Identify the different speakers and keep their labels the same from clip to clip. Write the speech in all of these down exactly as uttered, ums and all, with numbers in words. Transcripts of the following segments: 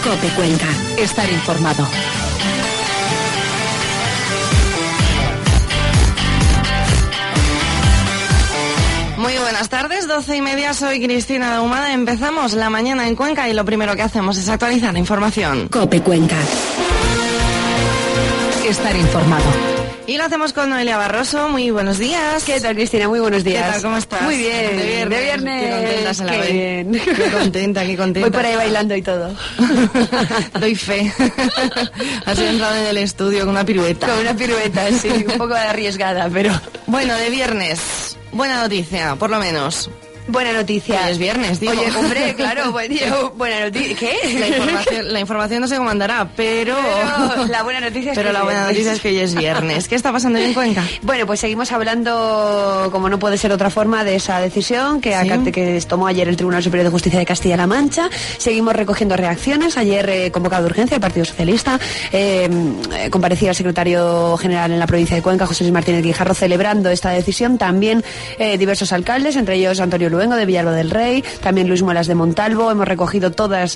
Speaker 1: COPE Cuenca. Estar informado.
Speaker 2: Muy buenas tardes, doce y media, soy Cristina Ahumada. Empezamos la mañana en Cuenca y lo primero que hacemos es actualizar la información.
Speaker 1: COPE Cuenca. Estar informado.
Speaker 2: Y lo hacemos con Noelia Barroso. Muy buenos días.
Speaker 3: ¿Qué tal, Cristina? Muy buenos días.
Speaker 2: ¿Qué tal? ¿Cómo estás?
Speaker 3: Muy bien.
Speaker 2: De viernes.
Speaker 3: De viernes.
Speaker 2: Qué contenta se la
Speaker 3: Qué
Speaker 2: ve.
Speaker 3: bien.
Speaker 2: Qué contenta, qué contenta.
Speaker 3: Voy por ahí bailando y todo.
Speaker 2: Doy fe. Has entrado en el estudio con una pirueta.
Speaker 3: Con una pirueta, sí. Un poco arriesgada, pero...
Speaker 2: Bueno, de viernes. Buena noticia, por lo menos.
Speaker 3: Buena noticia.
Speaker 2: Hoy es viernes, digo.
Speaker 3: Oye, hombre, claro, buen día, buena noticia. ¿Qué?
Speaker 2: La información, la información no sé cómo andará, pero...
Speaker 3: Pero la buena noticia es
Speaker 2: pero
Speaker 3: que
Speaker 2: la buena noticia es que hoy es viernes. ¿Qué está pasando hoy en Cuenca?
Speaker 3: Bueno, pues seguimos hablando, como no puede ser de otra forma, de esa decisión que,
Speaker 2: ¿Sí?
Speaker 3: acá, que tomó ayer el Tribunal Superior de Justicia de Castilla-La Mancha. Seguimos recogiendo reacciones. Ayer, eh, convocado de urgencia, el Partido Socialista, eh, comparecía el secretario general en la provincia de Cuenca, José Luis Martínez Guijarro, celebrando esta decisión. También eh, diversos alcaldes, entre ellos Antonio Luengo de Villalba del Rey, también Luis Muelas de Montalvo. Hemos recogido todas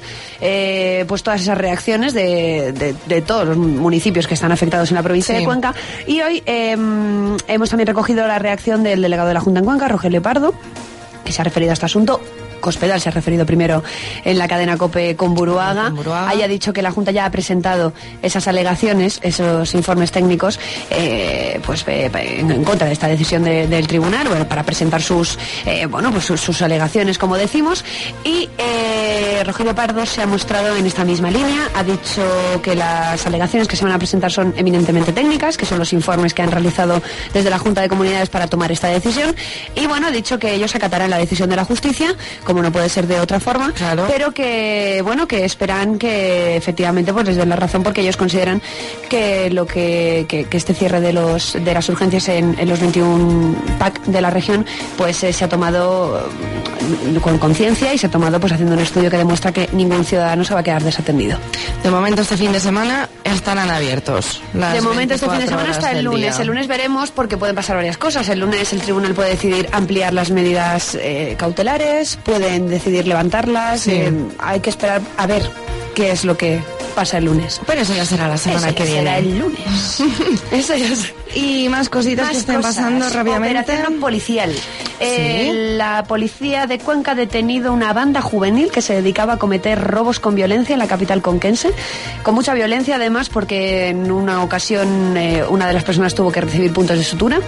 Speaker 3: eh, pues todas esas reacciones de, de, de todos los municipios que están afectados en la provincia sí. de Cuenca, y hoy eh, hemos también recogido la reacción del delegado de la Junta en Cuenca, Rogelio Pardo, que se ha referido a este asunto. Cospedal se ha referido primero en la cadena COPE con Buruaga. con Buruaga. Haya dicho que la Junta ya ha presentado esas alegaciones, esos informes técnicos, eh, pues eh, en contra de esta decisión de, del tribunal, bueno, para presentar sus, eh, bueno, pues sus, sus alegaciones, como decimos. Y eh, Rogelio Pardo se ha mostrado en esta misma línea. Ha dicho que las alegaciones que se van a presentar son eminentemente técnicas, que son los informes que han realizado desde la Junta de Comunidades para tomar esta decisión. Y bueno, ha dicho que ellos acatarán la decisión de la justicia, como no puede ser de otra forma, claro. pero que bueno, que esperan que efectivamente pues les den la razón, porque ellos consideran que lo que, que, que este cierre de los de las urgencias en, en los veintiún P A C de la región pues eh, se ha tomado eh, con conciencia, y se ha tomado pues haciendo un estudio que demuestra que ningún ciudadano se va a quedar desatendido.
Speaker 2: De momento este fin de semana estarán abiertos.
Speaker 3: De momento este fin de semana hasta el lunes. Día. El lunes veremos, porque pueden pasar varias cosas. El lunes el tribunal puede decidir ampliar las medidas eh, cautelares, pueden decidir levantarlas. Sí. Eh, hay que esperar a ver qué es lo que pasa el lunes.
Speaker 2: Pero eso ya será la semana
Speaker 3: eso
Speaker 2: que
Speaker 3: ya
Speaker 2: viene.
Speaker 3: Será el lunes. Eso ya será.
Speaker 2: Y más cositas más que estén cosas. pasando rápidamente.
Speaker 3: Operación policial. ¿Sí? Eh, la policía de Cuenca ha detenido una banda juvenil que se dedicaba a cometer robos con violencia en la capital conquense. Con mucha violencia, además, porque en una ocasión eh, una de las personas tuvo que recibir puntos de sutura.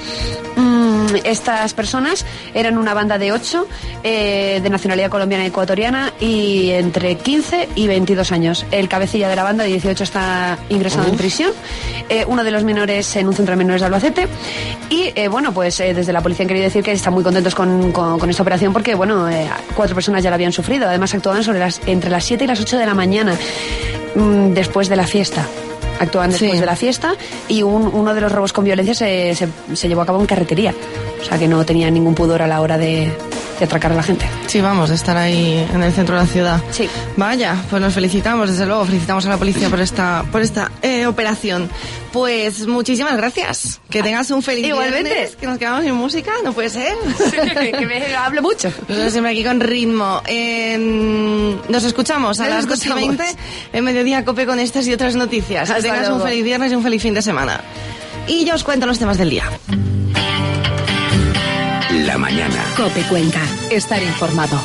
Speaker 3: Mm, estas personas eran una banda de ocho, eh, de nacionalidad colombiana y ecuatoriana, y entre quince y veintidós años. El cabecilla de la banda de dieciocho está ingresado Uf. en prisión. Eh, uno de los menores en un centro de menores de Albacete. Y eh, bueno, pues eh, desde la policía han querido decir que están muy contentos con, con, con esta operación, porque bueno, eh, cuatro personas ya la habían sufrido. Además actuaban sobre las, entre las siete y las ocho de la mañana, mmm, después de la fiesta. Actuaban después sí. de la fiesta, y un, uno de los robos con violencia se, se, se llevó a cabo en carretería. O sea que no tenía ningún pudor a la hora de, de atracar a la gente.
Speaker 2: Sí, vamos, de estar ahí en el centro de la ciudad.
Speaker 3: Sí.
Speaker 2: Vaya, pues nos felicitamos, desde luego, felicitamos a la policía por esta por esta eh, operación. Pues muchísimas gracias. Que tengas un feliz
Speaker 3: Igualmente.
Speaker 2: viernes. Que nos quedamos sin música, no puede ser.
Speaker 3: que me hablo mucho.
Speaker 2: Nosotros siempre aquí con ritmo. Eh, nos escuchamos a
Speaker 3: nos
Speaker 2: las dos y veinte en Mediodía COPE con estas y otras noticias.
Speaker 3: Hasta
Speaker 2: que tengas
Speaker 3: luego.
Speaker 2: un feliz viernes y un feliz fin de semana. Y yo os cuento los temas del día.
Speaker 1: La mañana. COPE Cuenca. Estar informado.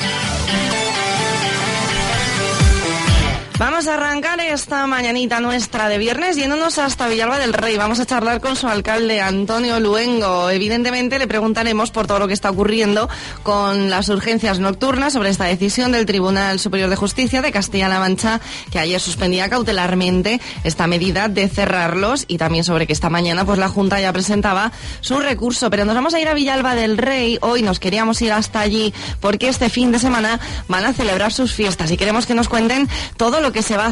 Speaker 2: Vamos a arrancar esta mañanita nuestra de viernes yéndonos hasta Villalba del Rey. Vamos a charlar con su alcalde, Antonio Luengo. Evidentemente le preguntaremos por todo lo que está ocurriendo con las urgencias nocturnas, sobre esta decisión del Tribunal Superior de Justicia de Castilla-La Mancha, que ayer suspendía cautelarmente esta medida de cerrarlos, y también sobre que esta mañana pues la Junta ya presentaba su recurso. Pero nos vamos a ir a Villalba del Rey. Hoy nos queríamos ir hasta allí porque este fin de semana van a celebrar sus fiestas y queremos que nos cuenten todo lo que se va a hacer, a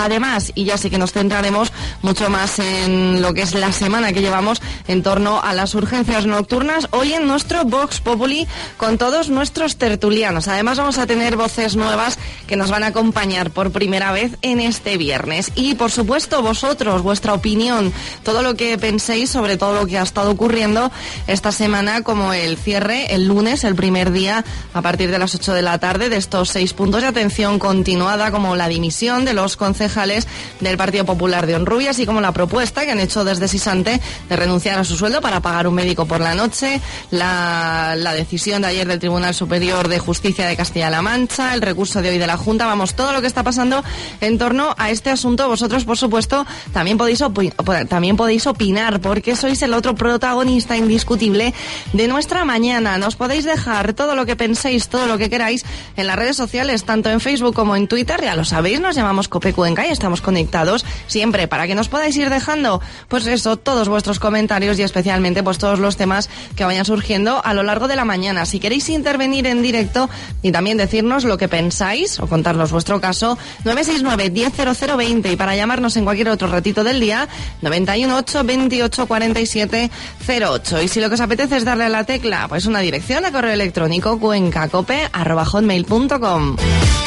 Speaker 2: Además, y ya sí que nos centraremos mucho más en lo que es la semana que llevamos en torno a las urgencias nocturnas, hoy en nuestro Vox Populi con todos nuestros tertulianos. Además vamos a tener voces nuevas que nos van a acompañar por primera vez en este viernes. Y por supuesto vosotros, vuestra opinión, todo lo que penséis sobre todo lo que ha estado ocurriendo esta semana, como el cierre el lunes, el primer día a partir de las ocho de la tarde de estos seis puntos de atención continuada, como la dimisión de los concejales del Partido Popular de Honrubia, así como la propuesta que han hecho desde Sisante de renunciar a su sueldo para pagar un médico por la noche, la, la decisión de ayer del Tribunal Superior de Justicia de Castilla-La Mancha, el recurso de hoy de la Junta, vamos, todo lo que está pasando en torno a este asunto. Vosotros, por supuesto, también podéis, opi- también podéis opinar, porque sois el otro protagonista indiscutible de nuestra mañana. Nos podéis dejar todo lo que penséis, todo lo que queráis en las redes sociales, tanto en Facebook como en Twitter, ya lo sabéis, nos llamamos Cope Cuenca y estamos conectados siempre para que nos podáis ir dejando, pues eso, todos vuestros comentarios y especialmente pues todos los temas que vayan surgiendo a lo largo de la mañana. Si queréis intervenir en directo y también decirnos lo que pensáis o contarnos vuestro caso, nueve seis nueve, diez cero cero veinte, y para llamarnos en cualquier otro ratito del día, noventa y uno, ocho, veintiocho, cuarenta y siete, cero ocho. Y si lo que os apetece es darle a la tecla, pues una dirección a correo electrónico cuencacope arroba hotmail punto com.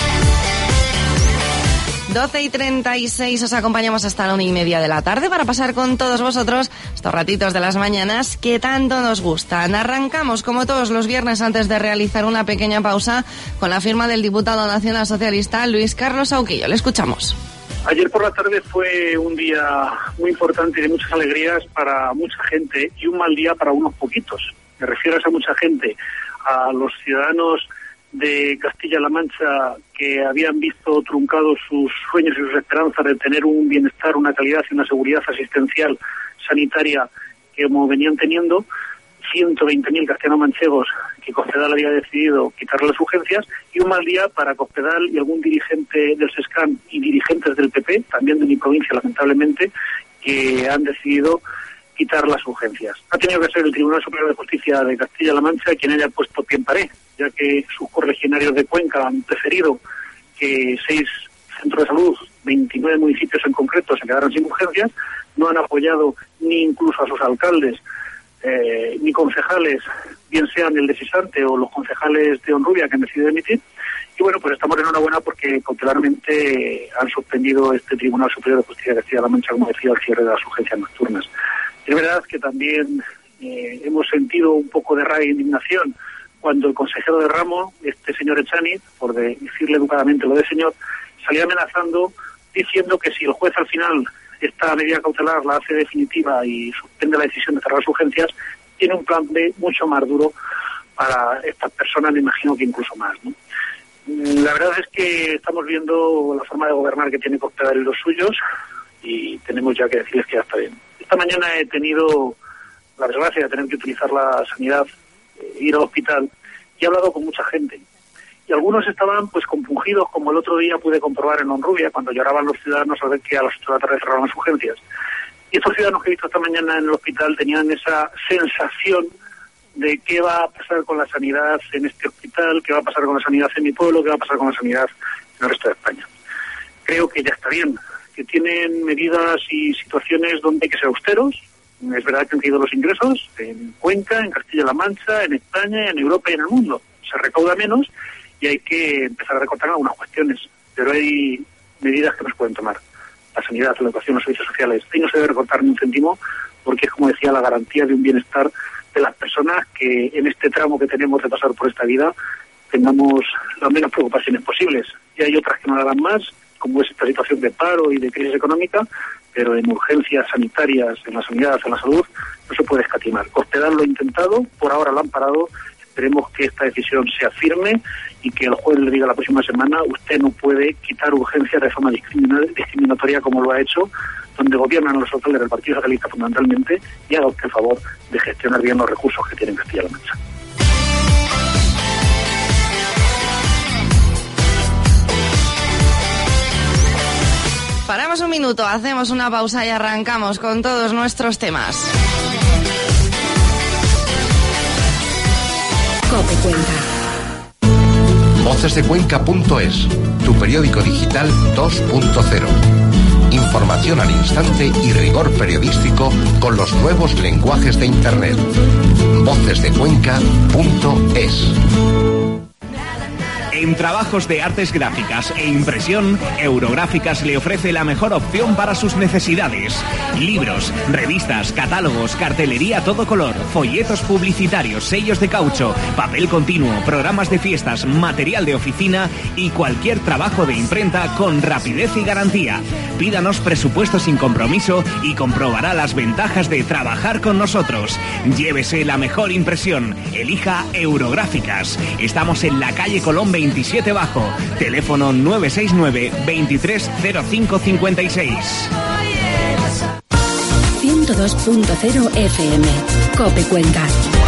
Speaker 2: doce y treinta y seis, os acompañamos hasta la una y media de la tarde para pasar con todos vosotros estos ratitos de las mañanas que tanto nos gustan. Arrancamos, como todos los viernes, antes de realizar una pequeña pausa, con la firma del diputado nacional socialista Luis Carlos Auquillo. Le escuchamos.
Speaker 4: Ayer por la tarde fue un día muy importante y de muchas alegrías para mucha gente y un mal día para unos poquitos. Me refiero a esa mucha gente, a los ciudadanos de Castilla-La Mancha que habían visto truncados sus sueños y sus esperanzas de tener un bienestar, una calidad y una seguridad asistencial sanitaria que como venían teniendo, ciento veinte mil castellano-manchegos que Cospedal había decidido quitarle las urgencias, y un mal día para Cospedal y algún dirigente del SESCAN y dirigentes del P P, también de mi provincia lamentablemente, que han decidido quitar las urgencias. Ha tenido que ser el Tribunal Superior de Justicia de Castilla-La Mancha quien haya puesto pie en pared, ya que sus correligionarios de Cuenca han preferido que seis centros de salud, veintinueve municipios en concreto, se quedaran sin urgencias. No han apoyado ni incluso a sus alcaldes eh, ni concejales, bien sean el de Sisante o los concejales de Honrubia, que han decidido emitir. Y bueno, pues estamos enhorabuena porque cautelarmente han suspendido este Tribunal Superior de Justicia de Castilla-La Mancha, como decía, el cierre de las urgencias nocturnas. Es verdad que también eh, hemos sentido un poco de rabia e indignación cuando el consejero de ramo, este señor Echani, por de decirle educadamente lo de señor, salía amenazando diciendo que si el juez al final esta medida cautelar la hace definitiva y suspende la decisión de cerrar las urgencias, tiene un plan B mucho más duro para estas personas, me imagino que incluso más, ¿no? La verdad es que estamos viendo la forma de gobernar que tiene Cospedal y los suyos, y tenemos ya que decirles que ya está bien. Esta mañana he tenido la desgracia de tener que utilizar la sanidad, eh, ir al hospital, y he hablado con mucha gente. Y algunos estaban pues compungidos, como el otro día pude comprobar en Honrubia, cuando lloraban los ciudadanos al ver que a las ocho de la tarde cerraban las urgencias. Y estos ciudadanos que he visto esta mañana en el hospital tenían esa sensación de qué va a pasar con la sanidad en este hospital, qué va a pasar con la sanidad en mi pueblo, qué va a pasar con la sanidad en el resto de España. Creo que ya está bien, que tienen medidas y situaciones donde hay que ser austeros. Es verdad que han caído los ingresos en Cuenca, en Castilla-La Mancha, en España, en Europa y en el mundo. Se recauda menos y hay que empezar a recortar algunas cuestiones, pero hay medidas que no se pueden tomar. La sanidad, la educación, los servicios sociales. Ahí no se debe recortar ni un céntimo, porque es, como decía, la garantía de un bienestar de las personas, que en este tramo que tenemos de pasar por esta vida tengamos las menos preocupaciones posibles. Y hay otras que no la dan más, como es esta situación de paro y de crisis económica, pero en urgencias sanitarias, en la sanidad, en la salud, no se puede escatimar. Cospedal lo ha intentado, por ahora lo han parado. Esperemos que esta decisión sea firme y que el juez le diga la próxima semana: usted no puede quitar urgencias de forma discriminatoria como lo ha hecho, donde gobiernan los alcaldes del Partido Socialista fundamentalmente, y haga usted el favor de gestionar bien los recursos que tiene Castilla-La Mancha.
Speaker 2: Paramos un minuto, hacemos una pausa y arrancamos con todos nuestros temas.
Speaker 1: Cope Cuenca.
Speaker 5: voces de cuenca punto es, tu periódico digital dos punto cero. Información al instante y rigor periodístico con los nuevos lenguajes de Internet. voces de cuenca punto es.
Speaker 6: En trabajos de artes gráficas e impresión, Eurográficas le ofrece la mejor opción para sus necesidades. Libros, revistas, catálogos, cartelería a todo color, folletos publicitarios, sellos de caucho, papel continuo, programas de fiestas, material de oficina y cualquier trabajo de imprenta con rapidez y garantía. Pídanos presupuesto sin compromiso y comprobará las ventajas de trabajar con nosotros. Llévese la mejor impresión. Elija Eurográficas. Estamos en la calle Colón veintisiete Bajo. Teléfono nueve seis nueve, veintitrés cero cinco cincuenta y seis.
Speaker 1: ciento dos punto cero F M. COPE Cuenca.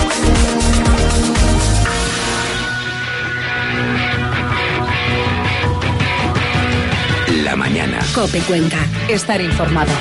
Speaker 5: La mañana.
Speaker 1: COPE Cuenca. Estar informado.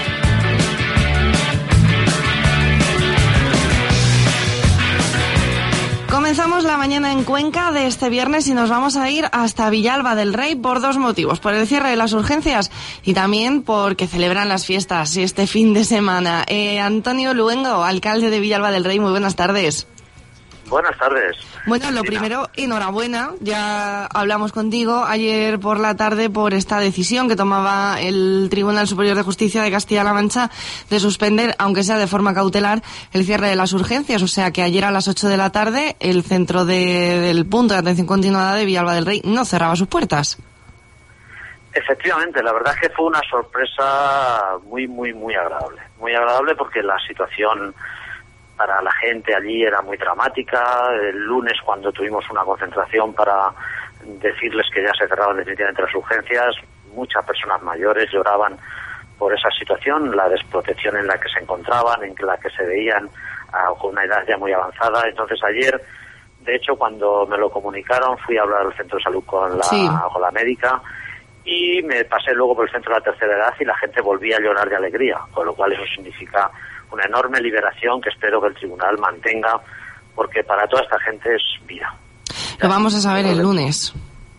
Speaker 2: Comenzamos la mañana en Cuenca de este viernes y nos vamos a ir hasta Villalba del Rey por dos motivos. Por el cierre de las urgencias y también porque celebran las fiestas este fin de semana. Eh, Antonio Luengo, alcalde de Villalba del Rey, muy buenas tardes.
Speaker 7: Buenas tardes.
Speaker 2: Bueno, lo primero, enhorabuena. Ya hablamos contigo ayer por la tarde por esta decisión que tomaba el Tribunal Superior de Justicia de Castilla-La Mancha de suspender, aunque sea de forma cautelar, el cierre de las urgencias. O sea que ayer a las ocho de la tarde el centro de, del punto de atención continuada de Villalba del Rey no cerraba sus puertas.
Speaker 7: Efectivamente, la verdad es que fue una sorpresa muy, muy, muy agradable. Muy agradable porque la situación para la gente allí era muy dramática. El lunes, cuando tuvimos una concentración para decirles que ya se cerraban definitivamente las urgencias, muchas personas mayores lloraban por esa situación, la desprotección en la que se encontraban, en la que se veían uh, con una edad ya muy avanzada. Entonces ayer, de hecho, cuando me lo comunicaron, fui a hablar al centro de salud con la, sí. con la médica y me pasé luego por el centro de la tercera edad y la gente volvía a llorar de alegría, con lo cual eso significa una enorme liberación que espero que el tribunal mantenga, porque para toda esta gente es vida.
Speaker 2: Lo vamos a saber el lunes.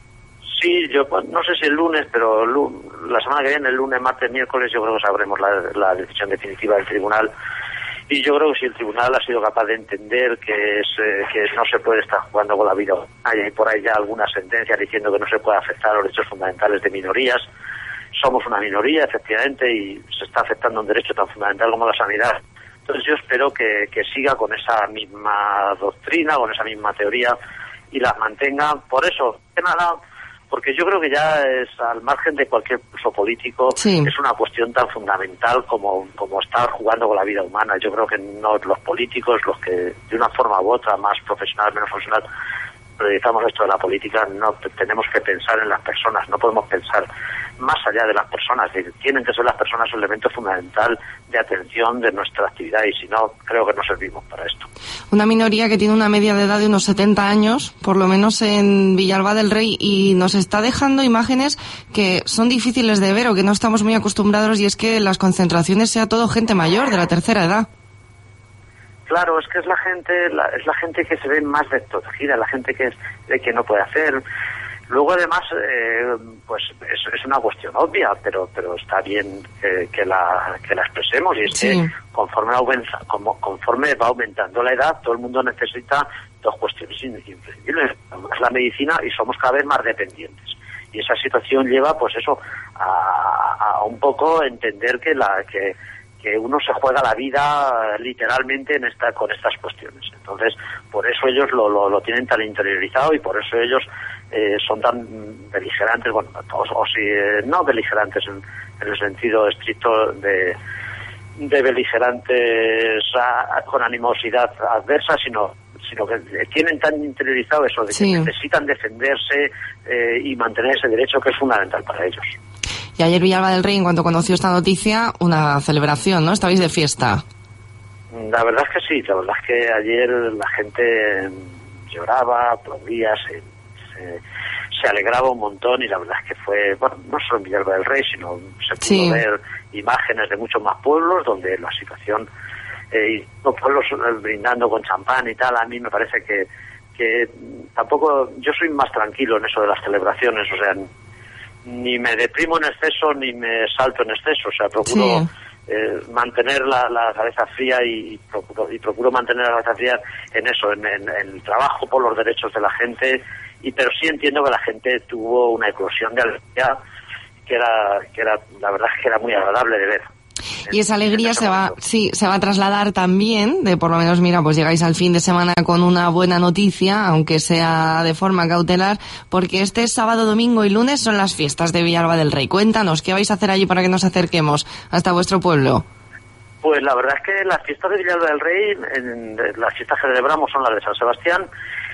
Speaker 7: Sí, yo no sé si el lunes, pero la semana que viene, el lunes, martes, miércoles, yo creo que sabremos la, la decisión definitiva del tribunal. Y yo creo que si el tribunal ha sido capaz de entender que es eh, que no se puede estar jugando con la vida, hay por ahí ya algunas sentencias diciendo que no se puede afectar a los derechos fundamentales de minorías. Somos una minoría, efectivamente, y se está afectando un derecho tan fundamental como la sanidad. Entonces yo espero que, que siga con esa misma doctrina, con esa misma teoría, y las mantenga. Por eso, que nada, porque yo creo que ya es, al margen de cualquier uso político, sí. es una cuestión tan fundamental como, como estar jugando con la vida humana. Yo creo que no los políticos, los que de una forma u otra, más profesional, menos profesional, priorizamos esto de la política, no tenemos que pensar en las personas, no podemos pensar más allá de las personas. Tienen que ser las personas un elemento fundamental de atención de nuestra actividad, y si no, creo que no servimos para esto.
Speaker 2: Una minoría que tiene una media de edad de unos setenta años, por lo menos en Villalba del Rey, y nos está dejando imágenes que son difíciles de ver o que no estamos muy acostumbrados, y es que en las concentraciones sea todo gente mayor de la tercera edad.
Speaker 7: Claro, es que es la gente, la, es la gente que se ve más desprotegida, la gente que es, que no puede hacer. Luego, además, eh, pues es, es una cuestión obvia, pero pero está bien que, que la que la expresemos, y es sí. que conforme aumenta, como, conforme va aumentando la edad, todo el mundo necesita dos cuestiones imprescindibles, la medicina, y somos cada vez más dependientes. Y esa situación lleva, pues eso, a, a un poco entender que la que que uno se juega la vida literalmente en esta con estas cuestiones. Entonces, por eso ellos lo, lo, lo tienen tan interiorizado, y por eso ellos eh, son tan beligerantes, bueno, o, o si eh, no beligerantes en, en el sentido estricto de, de beligerantes a, con animosidad adversa, sino sino que tienen tan interiorizado eso de sí. que necesitan defenderse eh, y mantener ese derecho que es fundamental para ellos.
Speaker 2: Y ayer Villalba del Rey, en cuanto conoció esta noticia, una celebración, ¿no? Estabais de fiesta.
Speaker 7: La verdad es que sí, la verdad es que ayer la gente lloraba, aplaudía, se, se, se alegraba un montón, y la verdad es que fue, bueno, no solo en Villalba del Rey, sino se pudo sí. ver imágenes de muchos más pueblos donde la situación, eh, y los pueblos brindando con champán y tal. A mí me parece que, que tampoco, yo soy más tranquilo en eso de las celebraciones, o sea, ni me deprimo en exceso ni me salto en exceso, o sea, procuro
Speaker 2: Sí.
Speaker 7: eh, mantener la, la cabeza fría y, y, procuro, y procuro mantener la cabeza fría en eso, en, en, en el trabajo por los derechos de la gente, y pero sí entiendo que la gente tuvo una eclosión de alegría que era, que era, la verdad es que era muy agradable de ver.
Speaker 2: Y esa alegría se va,
Speaker 7: momento.
Speaker 2: sí, se va a trasladar también, de por lo menos, mira, pues llegáis al fin de semana con una buena noticia, aunque sea de forma cautelar, porque este sábado, domingo y lunes son las fiestas de Villalba del Rey. Cuéntanos, ¿qué vais a hacer allí para que nos acerquemos hasta vuestro pueblo?
Speaker 7: Pues la verdad es que las fiestas de Villalba del Rey, en, en, las fiestas que celebramos son las de San Sebastián,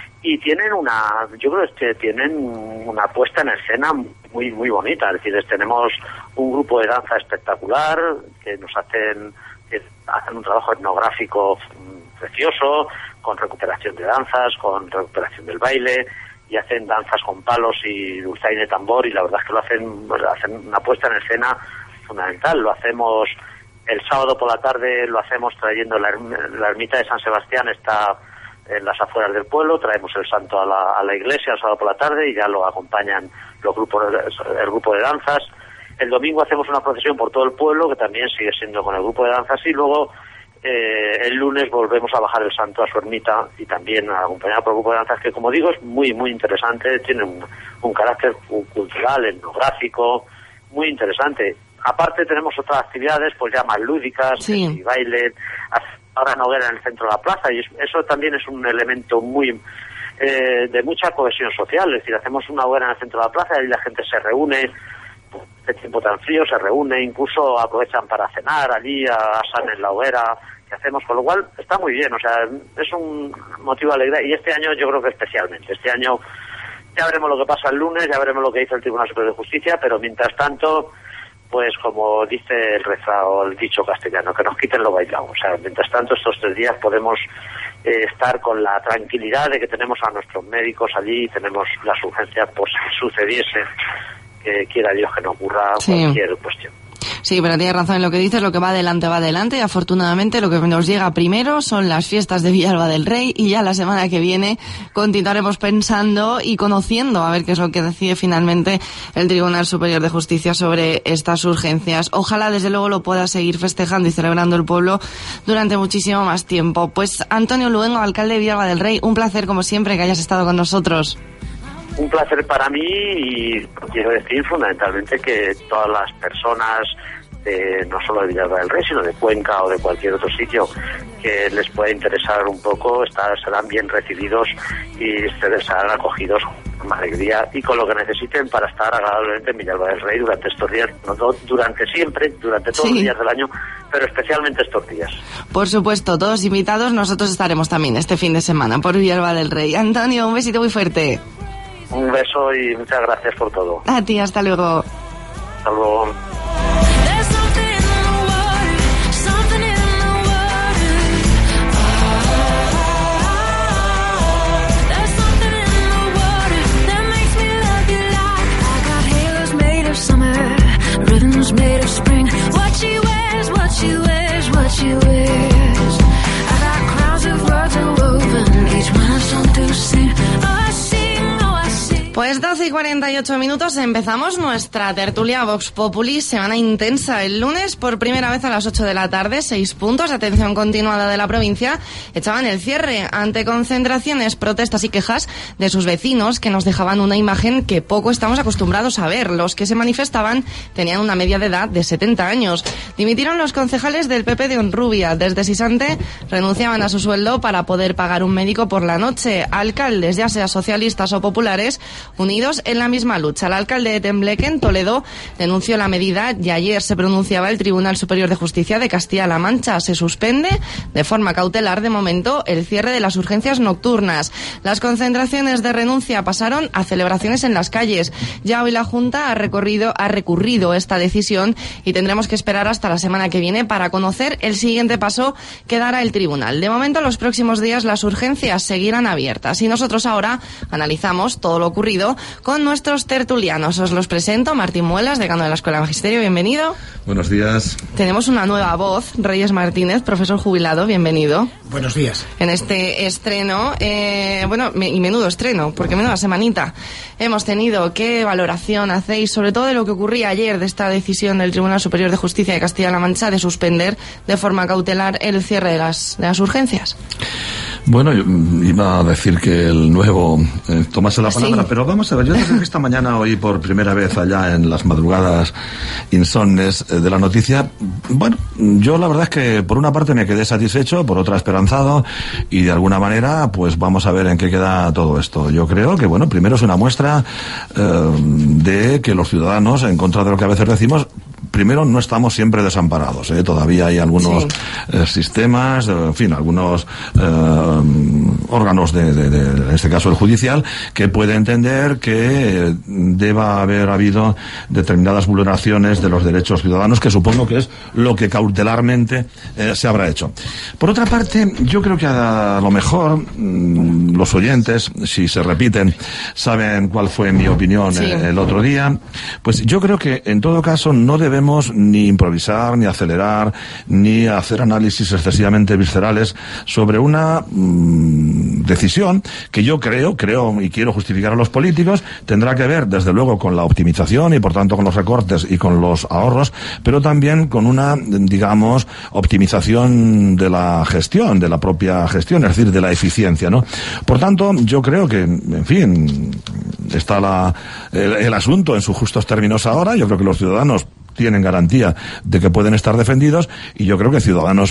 Speaker 7: y tienen una, yo creo que tienen una puesta en escena muy muy bonita. Es decir, tenemos un grupo de danza espectacular que nos hacen, que hacen un trabajo etnográfico precioso, con recuperación de danzas, con recuperación del baile, y hacen danzas con palos y dulzaina de tambor, y la verdad es que lo hacen, pues, hacen una puesta en escena fundamental. Lo hacemos el sábado por la tarde, lo hacemos trayendo la, la ermita de San Sebastián, está en las afueras del pueblo, traemos el santo a la, a la iglesia el sábado por la tarde y ya lo acompañan los grupos, el grupo de danzas. El domingo hacemos una procesión por todo el pueblo, que también sigue siendo con el grupo de danzas, y luego eh, el lunes volvemos a bajar el santo a su ermita y también acompañado por el grupo de danzas, que, como digo, es muy muy interesante, tiene un, un carácter cultural, etnográfico, muy interesante. Aparte tenemos otras actividades pues ya más lúdicas,
Speaker 2: sí.
Speaker 7: y baile, ahora en hoguera en el centro de la plaza, y eso también es un elemento muy eh, de mucha cohesión social. Es decir, hacemos una hoguera en el centro de la plaza y la gente se reúne, este tiempo tan frío se reúne, incluso aprovechan para cenar allí, asan en la hoguera que hacemos, con lo cual está muy bien, o sea, es un motivo de alegría, y este año yo creo que especialmente, este año ya veremos lo que pasa el lunes, ya veremos lo que dice el Tribunal Superior de Justicia, pero mientras tanto, pues como dice el refrán o el dicho castellano, que nos quiten lo bailado. O sea, mientras tanto, estos tres días podemos eh, estar con la tranquilidad de que tenemos a nuestros médicos allí y tenemos las urgencias por si sucediese, que quiera Dios que no ocurra
Speaker 2: sí.
Speaker 7: cualquier cuestión.
Speaker 2: Sí, pero tienes razón en lo que dices, lo que va adelante va adelante, y afortunadamente lo que nos llega primero son las fiestas de Villalba del Rey, y ya la semana que viene continuaremos pensando y conociendo a ver qué es lo que decide finalmente el Tribunal Superior de Justicia sobre estas urgencias. Ojalá desde luego lo pueda seguir festejando y celebrando el pueblo durante muchísimo más tiempo. Pues Antonio Luengo, alcalde de Villalba del Rey, un placer como siempre que hayas estado con nosotros.
Speaker 7: Un placer para mí, y quiero decir fundamentalmente que todas las personas, de, no solo de Villalba del Rey, sino de Cuenca o de cualquier otro sitio que les pueda interesar un poco, estar, serán bien recibidos y serán acogidos con alegría y con lo que necesiten para estar agradablemente en Villalba del Rey durante estos días, no, durante siempre, durante todos sí. los días del año, pero especialmente estos días.
Speaker 2: Por supuesto, todos invitados, nosotros estaremos también este fin de semana por Villalba del Rey. Antonio, un besito muy fuerte.
Speaker 7: Un beso y muchas gracias por todo.
Speaker 2: A ti, hasta luego.
Speaker 7: Hasta luego.
Speaker 2: Pues doce y cuarenta y ocho minutos, empezamos nuestra tertulia Vox Populi, semana intensa. El lunes, por primera vez a las ocho de la tarde, seis puntos de atención continuada de la provincia echaban el cierre ante concentraciones, protestas y quejas de sus vecinos, que nos dejaban una imagen que poco estamos acostumbrados a ver. Los que se manifestaban tenían una media de edad de setenta años. Dimitieron los concejales del P P de Honrubia. Desde Sisante renunciaban a su sueldo para poder pagar un médico por la noche. Alcaldes, ya sea socialistas o populares, unidos en la misma lucha. El alcalde de Tembleque, en Toledo, denunció la medida y ayer se pronunciaba el Tribunal Superior de Justicia de Castilla-La Mancha. Se suspende de forma cautelar de momento el cierre de las urgencias nocturnas. Las concentraciones de renuncia pasaron a celebraciones en las calles. Ya hoy la Junta ha, recorrido, ha recurrido esta decisión y tendremos que esperar hasta la semana que viene para conocer el siguiente paso que dará el tribunal. De momento, los próximos días las urgencias seguirán abiertas y nosotros ahora analizamos todo lo ocurrido con nuestros tertulianos. Os los presento, Martín Muelas, decano de la Escuela de Magisterio, bienvenido.
Speaker 8: Buenos días.
Speaker 2: Tenemos una nueva voz, Reyes Martínez, profesor jubilado, bienvenido.
Speaker 9: Buenos días.
Speaker 2: En este estreno, eh, bueno, me, y menudo estreno, porque menuda semanita hemos tenido. ¿Qué valoración hacéis, sobre todo de lo que ocurría ayer, de esta decisión del Tribunal Superior de Justicia de Castilla-La Mancha de suspender de forma cautelar el cierre de las, de las urgencias?
Speaker 8: Bueno, yo iba a decir que el nuevo eh, tomase la palabra, sí. Pero vamos a ver, yo desde que esta mañana oí por primera vez allá en las madrugadas insomnes eh, de la noticia, bueno, yo la verdad es que por una parte me quedé satisfecho, por otra esperanzado, y de alguna manera, pues vamos a ver en qué queda todo esto. Yo creo que, bueno, primero es una muestra eh, de que los ciudadanos, en contra de lo que a veces decimos, primero no estamos siempre desamparados, ¿eh? Todavía hay algunos sí. eh, sistemas, en fin, algunos eh, órganos de, de, de, en este caso el judicial, que puede entender que deba haber habido determinadas vulneraciones de los derechos ciudadanos, que supongo que es lo que cautelarmente eh, se habrá hecho. Por otra parte, yo creo que a lo mejor mmm, los oyentes, si se repiten, saben cuál fue mi opinión sí. eh, el otro día. Pues yo creo que en todo caso no debemos ni improvisar, ni acelerar, ni hacer análisis excesivamente viscerales sobre una mmm, decisión que yo creo, creo y quiero justificar a los políticos, tendrá que ver desde luego con la optimización y por tanto con los recortes y con los ahorros, pero también con una, digamos, optimización de la gestión, de la propia gestión, es decir, de la eficiencia, ¿no? Por tanto, yo creo que, en fin, está la, el, el asunto en sus justos términos ahora. Yo creo que los ciudadanos tienen garantía de que pueden estar defendidos, y yo creo que ciudadanos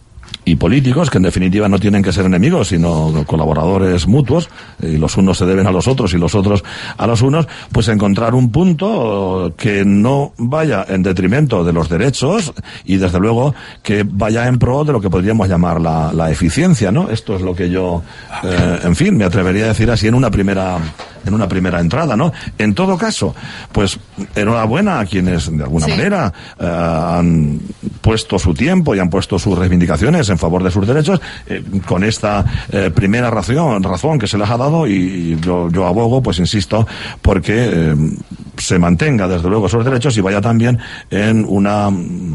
Speaker 8: y políticos, que en definitiva no tienen que ser enemigos, sino colaboradores mutuos, y los unos se deben a los otros y los otros a los unos, pues encontrar un punto que no vaya en detrimento de los derechos y desde luego que vaya en pro de lo que podríamos llamar la, la eficiencia, ¿no? Esto es lo que yo, eh, en fin, me atrevería a decir así en una primera en una primera entrada, ¿no? En todo caso, pues enhorabuena a quienes de alguna sí. manera eh, han puesto su tiempo y han puesto sus reivindicaciones en favor de sus derechos, eh, con esta eh, primera razón, razón que se les ha dado, y, y yo, yo abogo, pues insisto, porque eh, se mantenga desde luego esos derechos y vaya también en una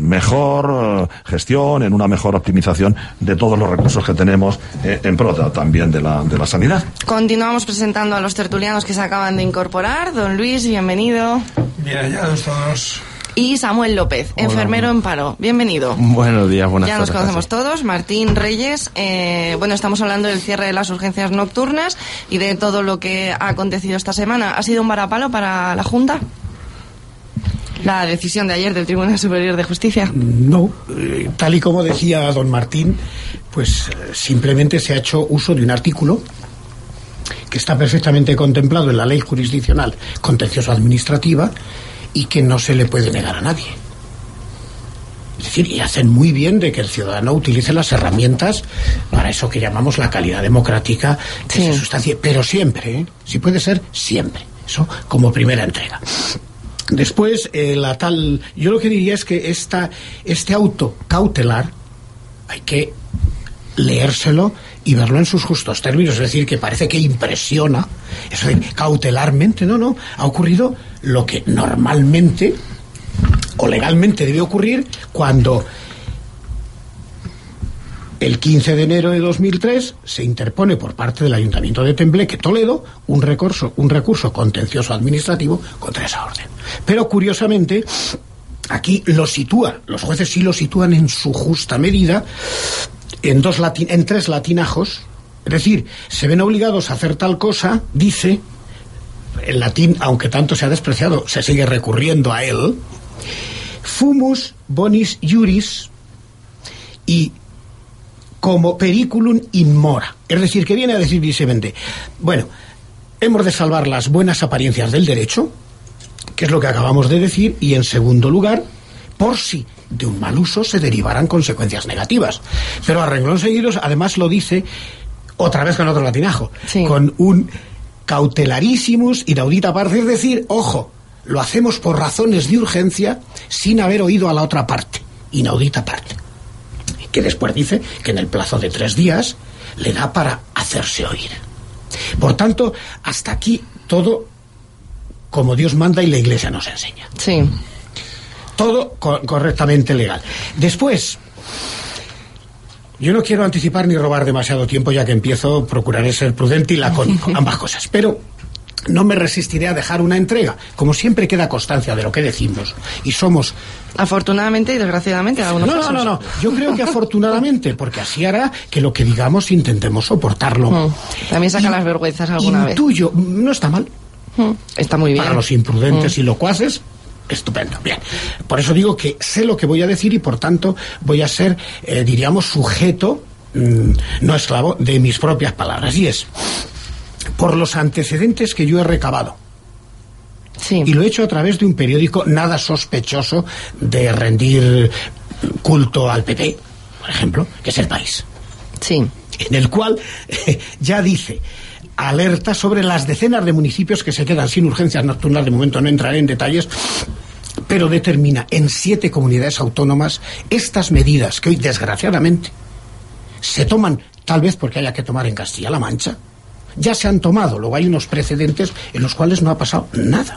Speaker 8: mejor eh, gestión, en una mejor optimización de todos los recursos que tenemos eh, en pro también de la, de la sanidad.
Speaker 2: Continuamos presentando a los tertulianos que se acaban de incorporar. Don Luis, bienvenido.
Speaker 9: Bien hallados todos.
Speaker 2: Y Samuel López, Hola. enfermero en paro. Bienvenido.
Speaker 10: Buenos días, buenas tardes.
Speaker 2: Ya nos conocemos todos. Martín Reyes, eh, bueno, estamos hablando del cierre de las urgencias nocturnas y de todo lo que ha acontecido esta semana. ¿Ha sido un varapalo para la Junta la decisión de ayer del Tribunal Superior de Justicia?
Speaker 9: No, eh, tal y como decía don Martín, pues eh, simplemente se ha hecho uso de un artículo que está perfectamente contemplado en la ley jurisdiccional contencioso-administrativa y que no se le puede negar a nadie. Es decir, y hacen muy bien de que el ciudadano utilice las herramientas para eso que llamamos la calidad democrática que sí. se sustancie, pero siempre, ¿eh? si puede ser, siempre. Eso como primera entrega. Después, eh, la tal... Yo lo que diría es que esta, este auto cautelar hay que leérselo y verlo en sus justos términos, es decir, que parece que impresiona, eso de cautelarmente, no, no, ha ocurrido lo que normalmente o legalmente debe ocurrir cuando el quince de enero de dos mil tres se interpone por parte del Ayuntamiento de Tembleque, Toledo, un recurso, un recurso contencioso administrativo contra esa orden. Pero curiosamente, aquí lo sitúa, los jueces sí lo sitúan en su justa medida, en dos latin, en tres latinajos, es decir, se ven obligados a hacer tal cosa, dice, el latín, aunque tanto se ha despreciado, se sigue recurriendo a él, fumus bonis iuris y como periculum in mora, es decir, que viene a decir precisamente, bueno, hemos de salvar las buenas apariencias del derecho, que es lo que acabamos de decir, y en segundo lugar, por si de un mal uso se derivarán consecuencias negativas. Pero a renglón seguidos, además lo dice otra vez con otro latinajo, sí. con un cautelarísimus inaudita parte, es decir, ojo, lo hacemos por razones de urgencia sin haber oído a la otra parte, inaudita parte, que después dice que en el plazo de tres días le da para hacerse oír. Por tanto, hasta aquí todo como Dios manda y la Iglesia nos enseña.
Speaker 2: Sí.
Speaker 9: Todo co- correctamente legal. Después, yo no quiero anticipar ni robar demasiado tiempo, ya que empiezo, procuraré ser prudente y lacónico, ambas cosas, pero no me resistiré a dejar una entrega. Como siempre queda constancia de lo que decimos, y somos...
Speaker 2: Afortunadamente y desgraciadamente en algunos
Speaker 9: No,
Speaker 2: casos.
Speaker 9: no, no, no. Yo creo que afortunadamente, porque así hará que lo que digamos intentemos soportarlo.
Speaker 2: Mm. También saca
Speaker 9: Y-
Speaker 2: las vergüenzas alguna
Speaker 9: Intuyo, no está mal.
Speaker 2: vez. Mm. Está muy bien.
Speaker 9: Para los imprudentes
Speaker 2: Mm.
Speaker 9: y locuaces, estupendo. Bien. Por eso digo que sé lo que voy a decir y por tanto voy a ser, eh, diríamos, sujeto, mmm, no esclavo, de mis propias palabras. Y es, por los antecedentes que yo he recabado.
Speaker 2: Sí.
Speaker 9: Y lo he hecho a través de un periódico nada sospechoso de rendir culto al P P, por ejemplo, que es El País.
Speaker 2: Sí.
Speaker 9: En el cual eh, ya dice, alerta sobre las decenas de municipios que se quedan sin urgencias nocturnas. De momento no entraré en detalles, pero determina en siete comunidades autónomas estas medidas que hoy, desgraciadamente, se toman, tal vez porque haya que tomar en Castilla-La Mancha. Ya se han tomado, luego hay unos precedentes en los cuales no ha pasado nada.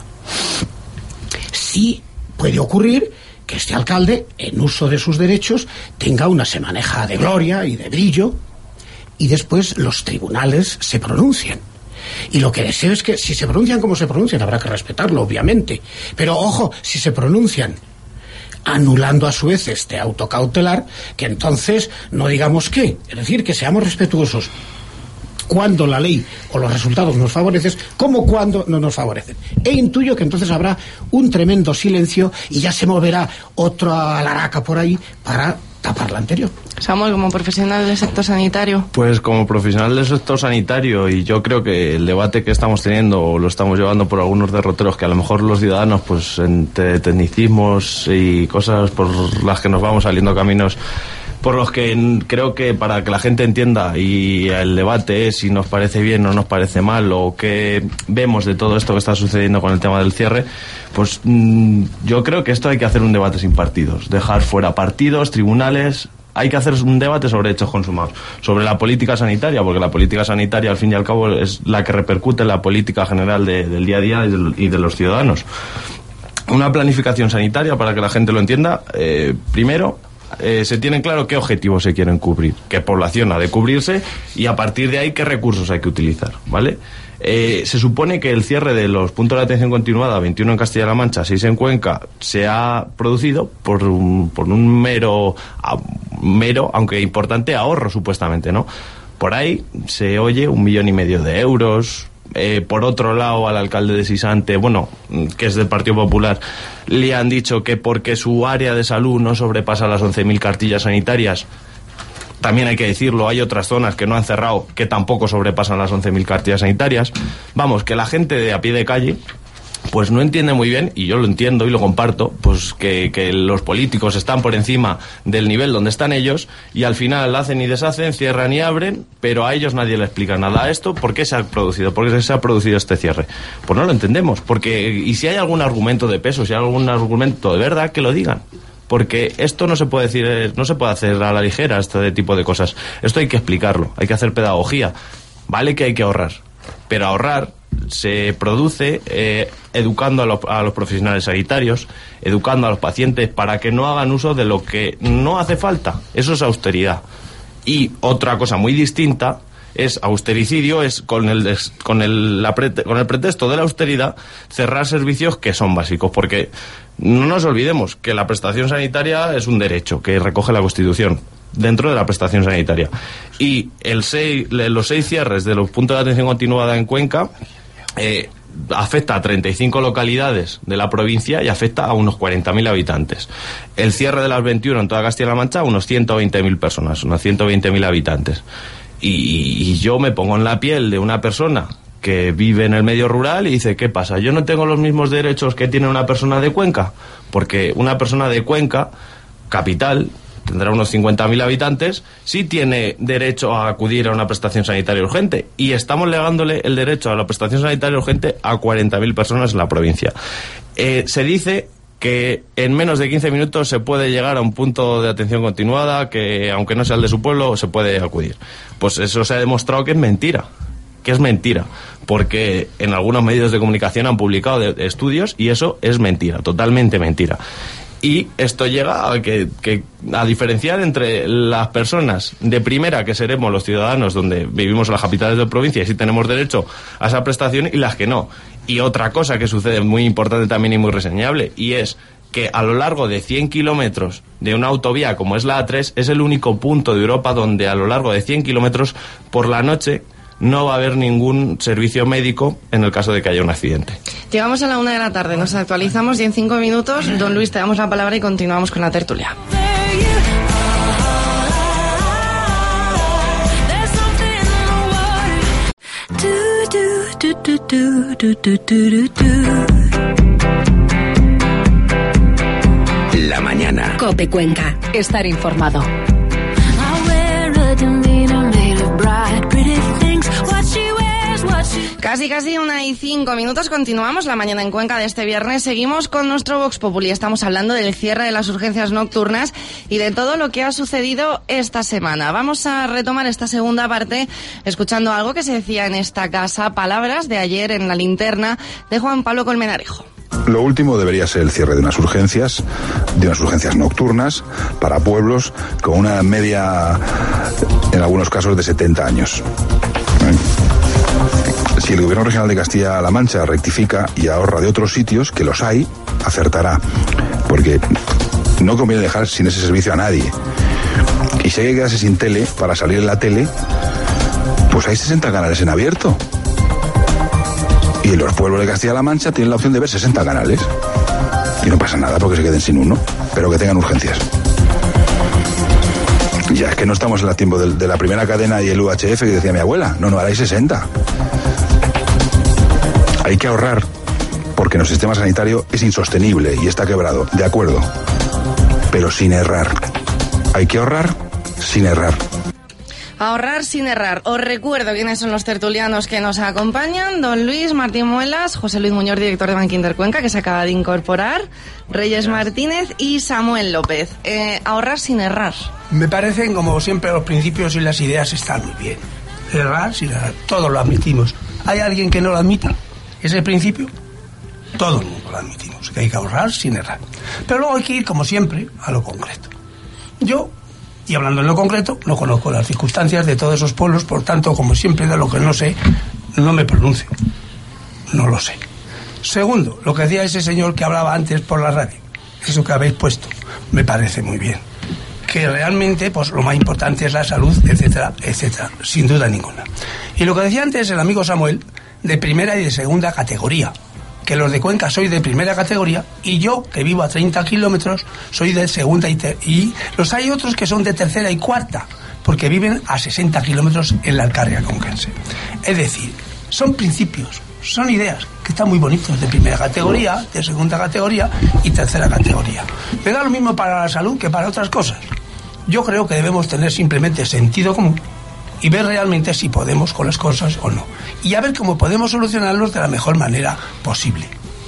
Speaker 9: Sí puede ocurrir que este alcalde, en uso de sus derechos, tenga una semaneja de gloria y de brillo, y después los tribunales se pronuncien. Y lo que deseo es que, si se pronuncian como se pronuncian, habrá que respetarlo, obviamente. Pero, ojo, si se pronuncian anulando a su vez este autocautelar, que entonces no digamos qué. Es decir, que seamos respetuosos cuando la ley o los resultados nos favorecen, como cuando no nos favorecen. E intuyo que entonces habrá un tremendo silencio y ya se moverá otra alaraca por ahí para tapar la anterior.
Speaker 2: Samuel, como profesional del sector sanitario.
Speaker 10: Pues como profesional del sector sanitario, y yo creo que el debate que estamos teniendo o lo estamos llevando por algunos derroteros que a lo mejor los ciudadanos, pues entre tecnicismos y cosas por las que nos vamos saliendo caminos, por los que creo que para que la gente entienda, y el debate es si nos parece bien o nos parece mal, o qué vemos de todo esto que está sucediendo con el tema del cierre, pues mmm, yo creo que esto hay que hacer un debate sin partidos, dejar fuera partidos, tribunales. Hay que hacer un debate sobre hechos consumados, sobre la política sanitaria, porque la política sanitaria, al fin y al cabo, es la que repercute en la política general de, del día a día y de, y de los ciudadanos. Una planificación sanitaria, para que la gente lo entienda, eh, primero, eh, se tiene claro qué objetivos se quieren cubrir, qué población ha de cubrirse, y a partir de ahí qué recursos hay que utilizar, ¿vale? Eh, se supone que el cierre de los puntos de atención continuada, veintiuno en Castilla-La Mancha, seis en Cuenca, se ha producido por un, por un mero, a, mero, aunque importante, ahorro, supuestamente, ¿no? Por ahí se oye un millón y medio de euros. Eh, por otro lado, al alcalde de Sisante, bueno, que es del Partido Popular, le han dicho que porque su área de salud no sobrepasa las once mil cartillas sanitarias. También hay que decirlo, hay otras zonas que no han cerrado que tampoco sobrepasan las once mil cartillas sanitarias. Vamos, que la gente de a pie de calle pues no entiende muy bien, y yo lo entiendo y lo comparto, pues que, que los políticos están por encima del nivel donde están ellos, y al final hacen y deshacen, cierran y abren, pero a ellos nadie le explica nada a esto. ¿Por qué se ha producido? ¿Por qué se ha producido este cierre? Pues no lo entendemos, porque, y si hay algún argumento de peso, si hay algún argumento de verdad, que lo digan. Porque esto no se puede decir, no se puede hacer a la ligera, este tipo de cosas. Esto hay que explicarlo, hay que hacer pedagogía. Vale que hay que ahorrar, pero ahorrar se produce eh, educando a, lo, a los profesionales sanitarios, educando a los pacientes para que no hagan uso de lo que no hace falta. Eso es austeridad. Y otra cosa muy distinta es austericidio, es con el, des, con, el la pre, con el pretexto de la austeridad cerrar servicios que son básicos, porque no nos olvidemos que la prestación sanitaria es un derecho que recoge la Constitución dentro de la prestación sanitaria, y el seis, los seis cierres de los puntos de atención continuada en Cuenca eh, afecta a treinta y cinco localidades de la provincia y afecta a unos cuarenta mil habitantes. El cierre de las veintiuno en toda Castilla-La Mancha a unos ciento veinte mil personas, unos ciento veinte mil habitantes. Y, y yo me pongo en la piel de una persona que vive en el medio rural y dice, ¿qué pasa? ¿Yo no tengo los mismos derechos que tiene una persona de Cuenca? Porque una persona de Cuenca, capital, tendrá unos cincuenta mil habitantes, sí tiene derecho a acudir a una prestación sanitaria urgente, y estamos negándole el derecho a la prestación sanitaria urgente a cuarenta mil personas en la provincia. Eh, se dice que en menos de quince minutos se puede llegar a un punto de atención continuada, que aunque no sea el de su pueblo, se puede acudir. Pues eso se ha demostrado que es mentira. que es mentira, porque en algunos medios de comunicación han publicado de, de estudios y eso es mentira, totalmente mentira. Y esto llega a que, que a diferenciar entre las personas de primera, que seremos los ciudadanos donde vivimos en las capitales de provincia y sí tenemos derecho a esa prestación, y las que no. Y otra cosa que sucede muy importante también y muy reseñable, y es que a lo largo de cien kilómetros de una autovía como es la A tres, es el único punto de Europa donde a lo largo de cien kilómetros por la noche no va a haber ningún servicio médico en el caso de que haya un accidente.
Speaker 2: Llegamos a la una de la tarde, nos actualizamos y en cinco minutos, don Luis, te damos la palabra y continuamos con la tertulia.
Speaker 5: La mañana.
Speaker 1: COPE Cuenca. Estar informado.
Speaker 2: Casi, casi una y cinco minutos. Continuamos la mañana en Cuenca de este viernes. Seguimos con nuestro Vox Populi. Estamos hablando del cierre de las urgencias nocturnas y de todo lo que ha sucedido esta semana. Vamos a retomar esta segunda parte escuchando algo que se decía en esta casa, palabras de ayer en la linterna de Juan Pablo Colmenarejo.
Speaker 11: Lo último debería ser el cierre de unas urgencias, de unas urgencias nocturnas para pueblos con una media, en algunos casos, de setenta años. Si el Gobierno Regional de Castilla-La Mancha rectifica y ahorra de otros sitios, que los hay, acertará. Porque no conviene dejar sin ese servicio a nadie. Y si hay que quedarse sin tele para salir en la tele, pues hay sesenta canales en abierto. Y los pueblos de Castilla-La Mancha tienen la opción de ver sesenta canales. Y no pasa nada porque se queden sin uno, pero que tengan urgencias. Ya es que no estamos en el tiempo de, de la primera cadena y el U H F que decía mi abuela. No, no, ahora hay sesenta. Hay que ahorrar porque nuestro sistema sanitario es insostenible y está quebrado, de acuerdo, pero sin errar. Hay que ahorrar sin errar.
Speaker 2: Ahorrar sin errar. Os recuerdo quiénes son los tertulianos que nos acompañan. Don Luis Martín Muelas, José Luis Muñoz, director de Bankinter Cuenca, que se acaba de incorporar, Reyes Martínez y Samuel López. Eh, ahorrar sin errar.
Speaker 12: Me parecen, como siempre, los principios y las ideas están muy bien. Errar sin errar. Todos lo admitimos. ¿Hay alguien que no lo admita? Ese principio, todo el mundo lo admitimos, que hay que ahorrar sin errar. Pero luego hay que ir, como siempre, a lo concreto. Yo, y hablando en lo concreto, no conozco las circunstancias de todos esos pueblos, por tanto, como siempre, de lo que no sé, no me pronuncio. No lo sé. Segundo, lo que decía ese señor que hablaba antes por la radio, eso que habéis puesto, me parece muy bien. Que realmente, pues lo más importante es la salud, etcétera, etcétera, sin duda ninguna. Y lo que decía antes el amigo Samuel, de primera y de segunda categoría, que los de Cuenca soy de primera categoría y yo, que vivo a treinta kilómetros, soy de segunda y, te- y los hay otros que son de tercera y cuarta, porque viven a sesenta kilómetros en la Alcarria conquense. Es decir, son principios, son ideas que están muy bonitos, de primera categoría, de segunda categoría y tercera categoría. Me da lo mismo para la salud que para otras cosas. Yo creo que debemos tener simplemente sentido común y ver realmente si podemos con las cosas o no. Y a ver cómo podemos solucionarlos de la mejor manera posible.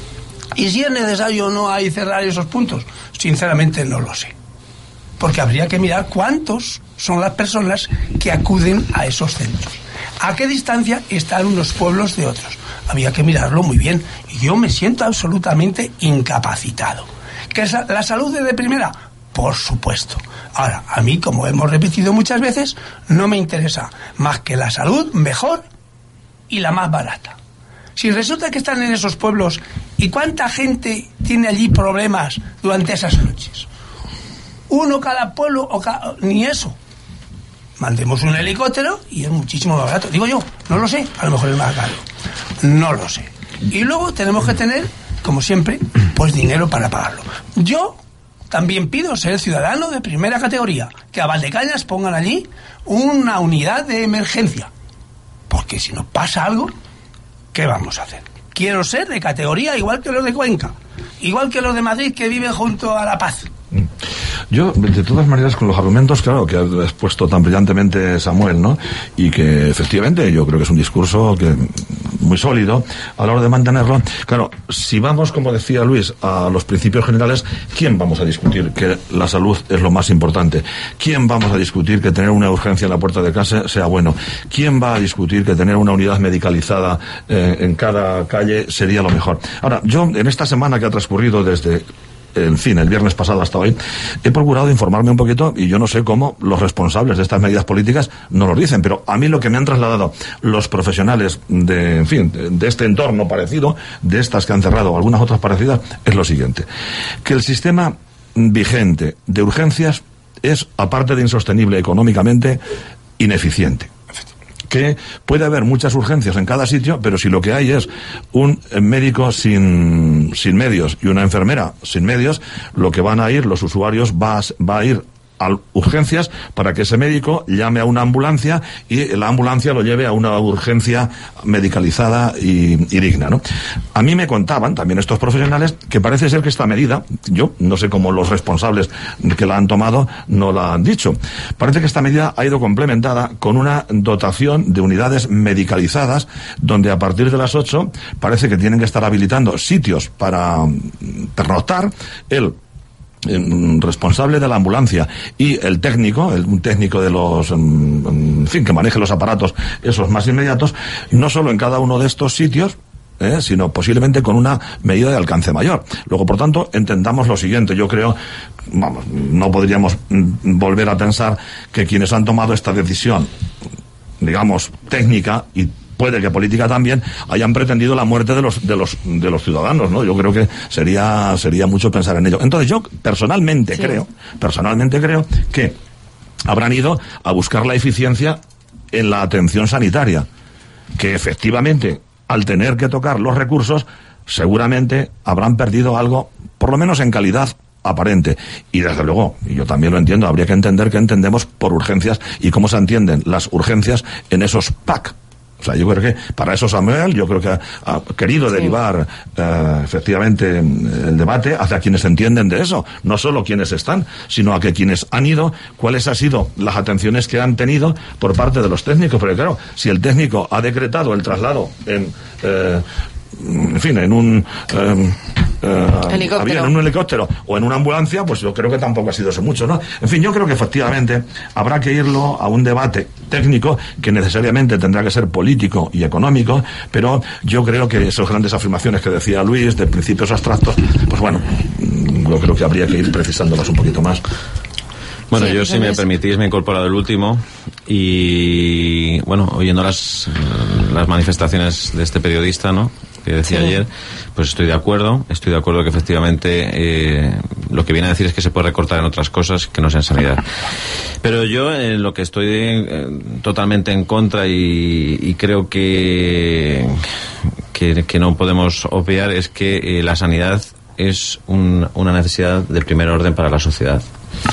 Speaker 12: Y si es necesario o no hay cerrar esos puntos, sinceramente no lo sé. Porque habría que mirar cuántos son las personas que acuden a esos centros. ¿A qué distancia están unos pueblos de otros? Había que mirarlo muy bien. Y yo me siento absolutamente incapacitado. ¿Que es la salud es de primera? Por supuesto. Ahora, a mí, como hemos repetido muchas veces, no me interesa más que la salud mejor y la más barata. Si resulta que están en esos pueblos, ¿y cuánta gente tiene allí problemas durante esas noches? ¿Uno cada pueblo o cada... ni eso? Mandemos un helicóptero y es muchísimo más barato. Digo yo, no lo sé, a lo mejor es más caro. No lo sé. Y luego tenemos que tener, como siempre, pues dinero para pagarlo. Yo también pido ser ciudadano de primera categoría, que a Valdecañas pongan allí una unidad de emergencia. Porque si nos pasa algo, ¿qué vamos a hacer? Quiero ser de categoría igual que los de Cuenca, igual que los de Madrid que viven junto a La Paz.
Speaker 8: Yo, de todas maneras, con los argumentos, claro, que ha expuesto tan brillantemente Samuel, ¿no? Y que, efectivamente, yo creo que es un discurso que muy sólido a la hora de mantenerlo. Claro, si vamos, como decía Luis, a los principios generales, ¿quién vamos a discutir que la salud es lo más importante? ¿Quién vamos a discutir que tener una urgencia en la puerta de casa sea bueno? ¿Quién va a discutir que tener una unidad medicalizada eh, en cada calle sería lo mejor? Ahora, yo en esta semana que ha transcurrido desde, en fin, el viernes pasado hasta hoy, he procurado informarme un poquito, y yo no sé cómo los responsables de estas medidas políticas no lo dicen, pero a mí lo que me han trasladado los profesionales de, en fin, de este entorno parecido, de estas que han cerrado, algunas otras parecidas, es lo siguiente: que el sistema vigente de urgencias es, aparte de insostenible económicamente, ineficiente. Que puede haber muchas urgencias en cada sitio, pero si lo que hay es un médico sin, sin medios y una enfermera sin medios, lo que van a ir los usuarios va a, va a ir a urgencias para que ese médico llame a una ambulancia y la ambulancia lo lleve a una urgencia medicalizada y, y digna, ¿no? A mí me contaban también estos profesionales que parece ser que esta medida, yo no sé cómo los responsables que la han tomado no la han dicho, parece que esta medida ha ido complementada con una dotación de unidades medicalizadas donde a partir de las ocho parece que tienen que estar habilitando sitios para pernoctar. El responsable de la ambulancia y el técnico, el, un técnico de los, en, en fin, que maneje los aparatos esos más inmediatos, no solo en cada uno de estos sitios, eh, sino posiblemente con una medida de alcance mayor. Luego, por tanto, entendamos lo siguiente: yo creo, vamos, no podríamos mm, volver a pensar que quienes han tomado esta decisión, digamos, técnica y puede que política también, hayan pretendido la muerte de los de los de los ciudadanos, ¿no? Yo creo que sería sería mucho pensar en ello. Entonces yo personalmente sí. creo, personalmente creo que habrán ido a buscar la eficiencia en la atención sanitaria, que efectivamente al tener que tocar los recursos seguramente habrán perdido algo, por lo menos en calidad aparente. Y desde luego, y yo también lo entiendo, habría que entender qué entendemos por urgencias y cómo se entienden las urgencias en esos P A C. O sea, yo creo que para eso Samuel, yo creo que ha, ha querido sí. derivar eh, efectivamente el debate hacia quienes entienden de eso, no solo quienes están, sino a que quienes han ido, cuáles han sido las atenciones que han tenido por parte de los técnicos. Porque claro, si el técnico ha decretado el traslado en... Eh, en fin, en un eh, eh,
Speaker 2: helicóptero.
Speaker 8: en un helicóptero o en una ambulancia, pues yo creo que tampoco ha sido eso mucho, ¿no? En fin, yo creo que efectivamente habrá que irlo a un debate técnico que necesariamente tendrá que ser político y económico, pero yo creo que esas grandes afirmaciones que decía Luis de principios abstractos, pues bueno, yo creo que habría que ir precisándolas un poquito más.
Speaker 10: Bueno, sí, yo, si me permitís, me he incorporado el último y, bueno, oyendo las, las manifestaciones de este periodista, ¿no?, que decía sí. ayer, pues estoy de acuerdo, estoy de acuerdo que efectivamente eh, lo que viene a decir es que se puede recortar en otras cosas que no sea en sanidad. Pero yo en eh, lo que estoy eh, totalmente en contra y, y creo que, que, que no podemos obviar es que eh, la sanidad es un, una necesidad de primer orden para la sociedad.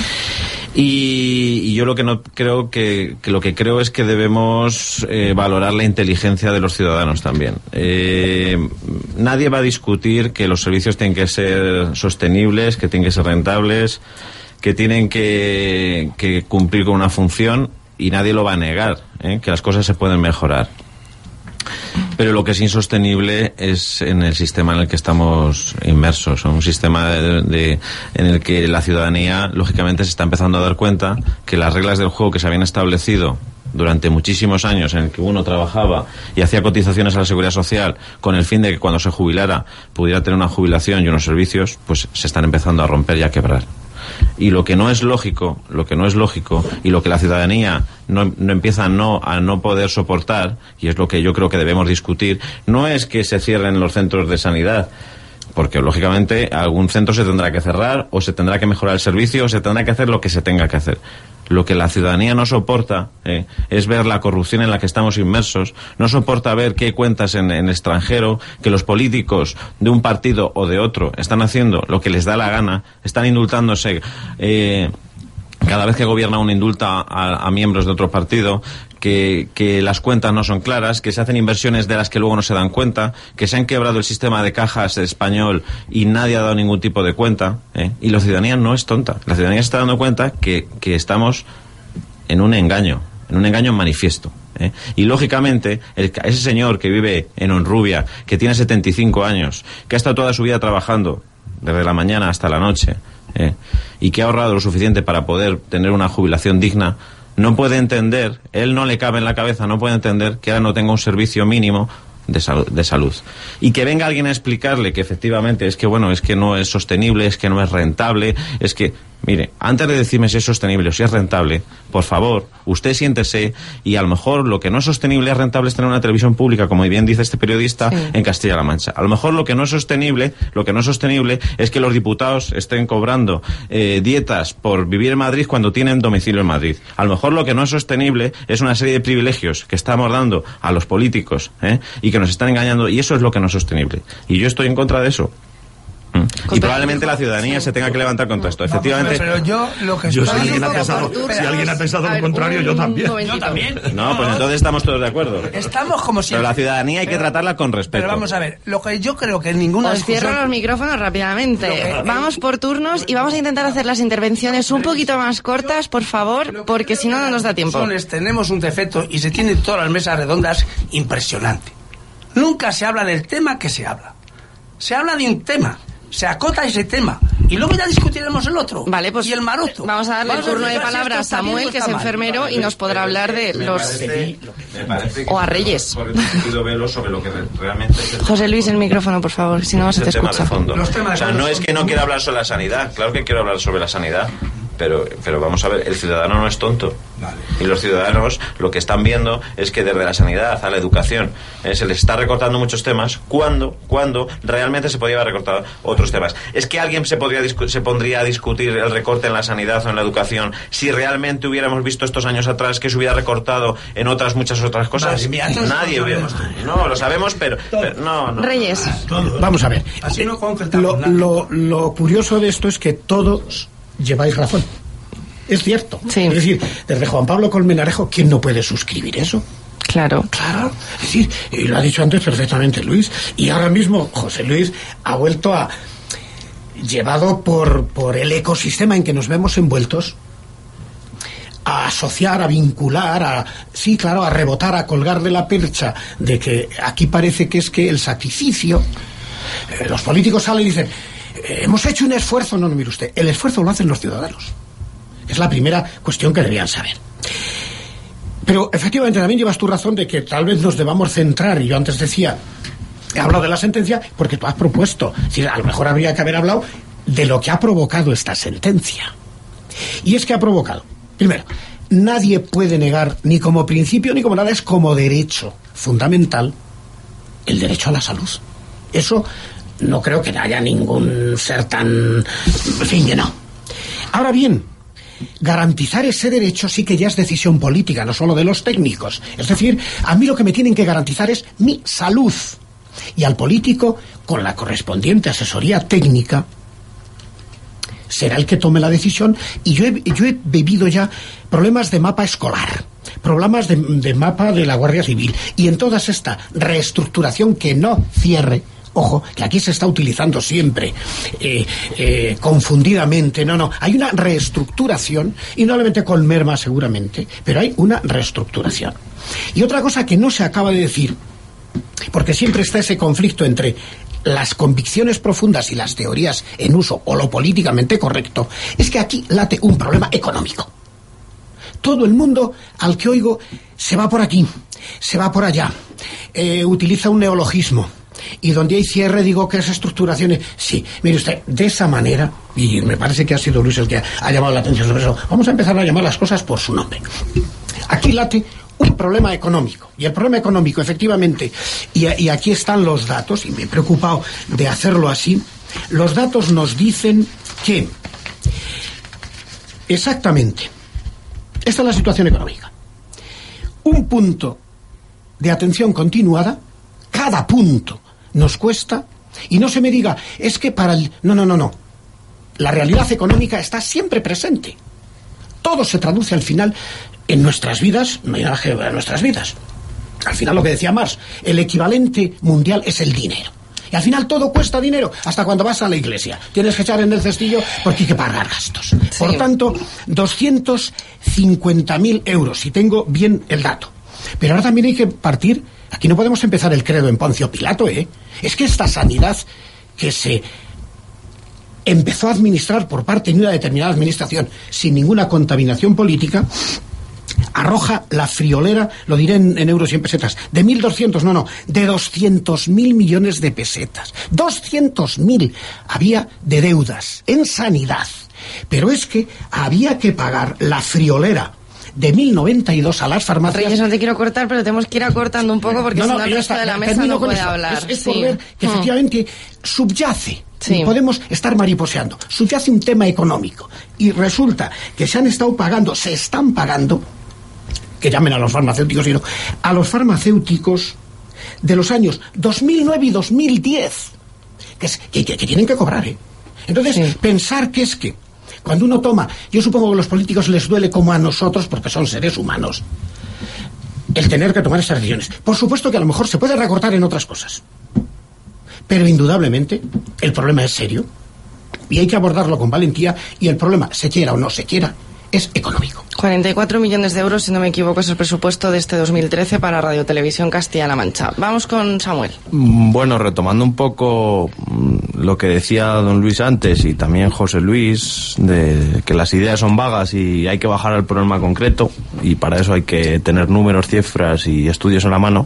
Speaker 10: Y, y yo lo que no creo que, que lo que creo es que debemos eh, valorar la inteligencia de los ciudadanos también. Eh, nadie va a discutir que los servicios tienen que ser sostenibles, que tienen que ser rentables, que tienen que, que cumplir con una función, y nadie lo va a negar, ¿eh? Que las cosas se pueden mejorar. Pero lo que es insostenible es en el sistema en el que estamos inmersos, un sistema de, de, en el que la ciudadanía, lógicamente, se está empezando a dar cuenta que las reglas del juego que se habían establecido durante muchísimos años, en el que uno trabajaba y hacía cotizaciones a la Seguridad Social con el fin de que cuando se jubilara pudiera tener una jubilación y unos servicios, pues se están empezando a romper y a quebrar. Y lo que no es lógico, lo que no es lógico y lo que la ciudadanía no, no empieza a no, a no poder soportar, y es lo que yo creo que debemos discutir, no es que se cierren los centros de sanidad, porque lógicamente algún centro se tendrá que cerrar, o se tendrá que mejorar el servicio, o se tendrá que hacer lo que se tenga que hacer. Lo que la ciudadanía no soporta eh, es ver la corrupción en la que estamos inmersos, no soporta ver que hay cuentas en, en extranjero, que los políticos de un partido o de otro están haciendo lo que les da la gana, están indultándose, eh, cada vez que gobierna uno indulta a, a miembros de otro partido, que, que las cuentas no son claras, que se hacen inversiones de las que luego no se dan cuenta, que se han quebrado el sistema de cajas español y nadie ha dado ningún tipo de cuenta, ¿eh? Y la ciudadanía no es tonta. La ciudadanía se está dando cuenta que, que estamos en un engaño, en un engaño manifiesto,
Speaker 13: ¿eh? Y lógicamente, el, ese señor que vive en Honrubia, que tiene setenta y cinco años, que ha estado toda su vida trabajando, desde la mañana hasta la noche, ¿eh? y que ha ahorrado lo suficiente para poder tener una jubilación digna, no puede entender, él no le cabe en la cabeza, no puede entender que ahora no tenga un servicio mínimo de salud, de salud. Y que venga alguien a explicarle que efectivamente es que, bueno, es que no es sostenible, es que no es rentable, es que... Mire, antes de decirme si es sostenible o si es rentable, por favor, usted siéntese y a lo mejor lo que no es sostenible es rentable es tener una televisión pública, como bien dice este periodista, sí. en Castilla-La Mancha. A lo mejor lo que no es sostenible, lo que no es sostenible es que los diputados estén cobrando eh, dietas por vivir en Madrid cuando tienen domicilio en Madrid. A lo mejor lo que no es sostenible es una serie de privilegios que estamos dando a los políticos ¿eh? y que nos están engañando, y eso es lo que no es sostenible. Y yo estoy en contra de eso. Y probablemente la ciudadanía se tenga que levantar contra esto. Efectivamente.
Speaker 12: Pero yo lo que
Speaker 8: yo si alguien ha pensado, si alguien ha pensado lo contrario, yo también.
Speaker 12: Yo también.
Speaker 13: No, pues entonces estamos todos de acuerdo.
Speaker 12: Estamos como siempre.
Speaker 13: Pero la ciudadanía hay que
Speaker 12: pero,
Speaker 13: tratarla con respeto.
Speaker 12: Pero vamos a ver, lo que yo creo que en ninguna
Speaker 2: Os
Speaker 12: discusión...
Speaker 2: cierro los micrófonos rápidamente. Que... Vamos por turnos y vamos a intentar hacer las intervenciones un poquito más cortas, por favor, porque si no, no nos da tiempo.
Speaker 12: Tenemos un defecto y se tienen todas las mesas redondas impresionante. Nunca se habla del tema que se habla. Se habla de un tema. Se acota ese tema y luego ya discutiremos el otro.
Speaker 2: Vale, pues
Speaker 12: y el maroto.
Speaker 2: Vamos a darle el turno de palabra a Samuel, que es enfermero,
Speaker 13: mal.
Speaker 2: y nos podrá hablar de
Speaker 13: me
Speaker 2: los...
Speaker 13: Parece, me parece
Speaker 2: o a Reyes.
Speaker 13: Por el sentido velo sobre lo que realmente... Es
Speaker 2: José Luis, el micrófono, por favor, si no se te escucha.
Speaker 13: Los temas o sea, no es que no quiera hablar sobre la sanidad, claro que quiero hablar sobre la sanidad. Pero, pero vamos a ver, el ciudadano no es tonto. Vale. Y los ciudadanos lo que están viendo es que desde la sanidad a la educación eh, se les está recortando muchos temas cuando, cuando realmente se podría haber recortado otros temas. Es que alguien se, podría se pondría a discutir el recorte en la sanidad o en la educación si realmente hubiéramos visto estos años atrás que se hubiera recortado en otras muchas otras cosas. Vale, mira, nadie hubiera. No, lo sabemos, pero, pero no, no.
Speaker 2: Reyes.
Speaker 9: Vamos a ver. Así no lo, lo, lo curioso de esto es que todos lleváis razón. Es cierto.
Speaker 2: Sí.
Speaker 9: Es decir, desde Juan Pablo Colmenarejo, ¿quién no puede suscribir eso?
Speaker 2: Claro.
Speaker 9: Claro. Es decir, y lo ha dicho antes perfectamente Luis. Y ahora mismo José Luis ha vuelto a... llevado por, por el ecosistema en que nos vemos envueltos, a asociar, a vincular, a... sí, claro, a rebotar, a colgar de la percha de que aquí parece que es que el sacrificio... Eh, los políticos salen y dicen... Hemos hecho un esfuerzo. No, no, mire usted, el esfuerzo lo hacen los ciudadanos. Es la primera cuestión que deberían saber. Pero efectivamente también llevas tu razón de que tal vez nos debamos centrar, y yo antes decía, he hablado de la sentencia porque tú has propuesto, es decir, a lo mejor habría que haber hablado de lo que ha provocado esta sentencia. Y es que ha provocado, primero, nadie puede negar, ni como principio ni como nada, es como derecho fundamental, el derecho a la salud. Eso... no creo que haya ningún ser tan... en fin, que no. Ahora bien, garantizar ese derecho sí que ya es decisión política, no solo de los técnicos. Es decir, a mí lo que me tienen que garantizar es mi salud. Y al político, con la correspondiente asesoría técnica, será el que tome la decisión. Y yo he, yo he vivido ya problemas de mapa escolar, problemas de, de mapa de la Guardia Civil, y en toda esta reestructuración que no cierre... Ojo, que aquí se está utilizando siempre eh, eh, confundidamente. No, no, hay una reestructuración, y no solamente con merma seguramente, pero hay una reestructuración. Y otra cosa que no se acaba de decir, porque siempre está ese conflicto entre las convicciones profundas y las teorías en uso, o lo políticamente correcto, es que aquí late un problema económico. Todo el mundo al que oigo se va por aquí, se va por allá, eh, utiliza un neologismo. Y donde hay cierre digo que es estructuraciones. Sí, mire usted, de esa manera, y me parece que ha sido Luis el que ha llamado la atención sobre eso, vamos a empezar a llamar las cosas por su nombre. Aquí late un problema económico, y el problema económico, efectivamente, y, y aquí están los datos, y me he preocupado de hacerlo así. Los datos nos dicen que exactamente esta es la situación económica. Un punto de atención continuada, cada punto nos cuesta, y no se me diga, es que para el... No, no, no, no. La realidad económica está siempre presente. Todo se traduce al final en nuestras vidas, no hay nada que ver en nuestras vidas. Al final lo que decía Marx, el equivalente mundial es el dinero. Y al final todo cuesta dinero, hasta cuando vas a la iglesia. Tienes que echar en el cestillo porque hay que pagar gastos. Sí. Por tanto, doscientos cincuenta mil euros, si tengo bien el dato. Pero ahora también hay que partir, aquí no podemos empezar el credo en Poncio Pilato, ¿eh? Es que esta sanidad que se empezó a administrar por parte de una determinada administración sin ninguna contaminación política, arroja la friolera, lo diré en, en euros y en pesetas, de mil doscientos, no, no, de doscientos mil millones de pesetas. doscientos mil había de deudas en sanidad. Pero es que había que pagar la friolera de mil noventa y dos a las farmacias.
Speaker 2: Reyes, no te quiero cortar, pero tenemos que ir acortando un poco porque
Speaker 9: no,
Speaker 2: si
Speaker 9: no,
Speaker 2: no el resto
Speaker 9: está,
Speaker 2: de la mesa no puede
Speaker 9: eso.
Speaker 2: hablar.
Speaker 9: Es, es
Speaker 2: sí.
Speaker 9: por ver que
Speaker 2: mm.
Speaker 9: efectivamente subyace.
Speaker 2: Sí.
Speaker 9: Podemos estar mariposeando. Subyace un tema económico. Y resulta que se han estado pagando, se están pagando, que llamen a los farmacéuticos, sino a los farmacéuticos de los años dos mil nueve y dos mil diez, que, es, que, que, que tienen que cobrar, ¿eh? Entonces, sí. pensar que es que cuando uno toma, yo supongo que a los políticos les duele como a nosotros, porque son seres humanos, el tener que tomar esas decisiones. Por supuesto que a lo mejor se puede recortar en otras cosas, pero indudablemente el problema es serio y hay que abordarlo con valentía, y el problema, se quiera o no se quiera, es económico.
Speaker 2: cuarenta y cuatro millones de euros, si no me equivoco, es el presupuesto de este dos mil trece para Radio Televisión Castilla-La Mancha. Vamos con Samuel.
Speaker 10: Bueno, retomando un poco lo que decía don Luis antes y también José Luis, de que las ideas son vagas y hay que bajar al problema concreto, y para eso hay que tener números, cifras y estudios en la mano.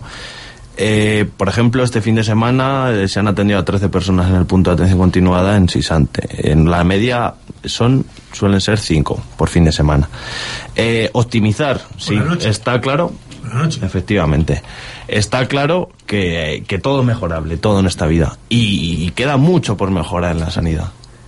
Speaker 10: Eh, por ejemplo, este fin de semana eh, se han atendido a trece personas en el punto de atención continuada en Sisante. En la media son suelen ser cinco por fin de semana. Eh, optimizar, sí, está claro. Efectivamente. Está claro que, que todo es mejorable, todo en esta vida. Y, y queda mucho por mejorar en la sanidad.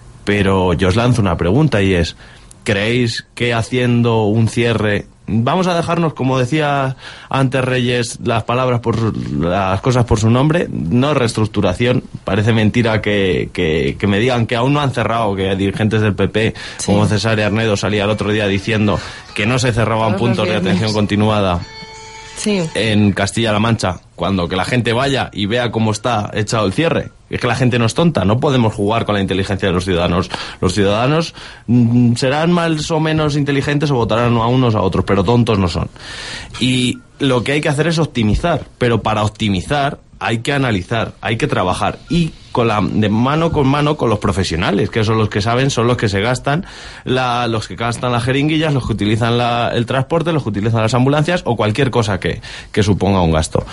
Speaker 10: Pero yo os lanzo una pregunta y es, ¿creéis que haciendo un cierre... Vamos a dejarnos, como decía antes Reyes, las palabras por su, las cosas por su nombre, no reestructuración? Parece mentira que, que, que me digan que aún no han cerrado, que dirigentes del P P, sí. como César Arnedo, salía el otro día diciendo que no se cerraban puntos de atención continuada
Speaker 2: sí.
Speaker 10: en Castilla-La Mancha, cuando que la gente vaya y vea cómo está echado el cierre. Es que la gente no es tonta, no podemos jugar con la inteligencia de los ciudadanos. Los ciudadanos mm, serán más o menos inteligentes o votarán a unos a otros, pero tontos no son. Y lo que hay que hacer es optimizar, pero para optimizar hay que analizar, hay que trabajar y con la, de mano con mano con los profesionales, que son los que saben, son los que se gastan, la, los que gastan las jeringuillas, los que utilizan la, el transporte, los que utilizan las ambulancias o cualquier cosa que, que suponga un gasto.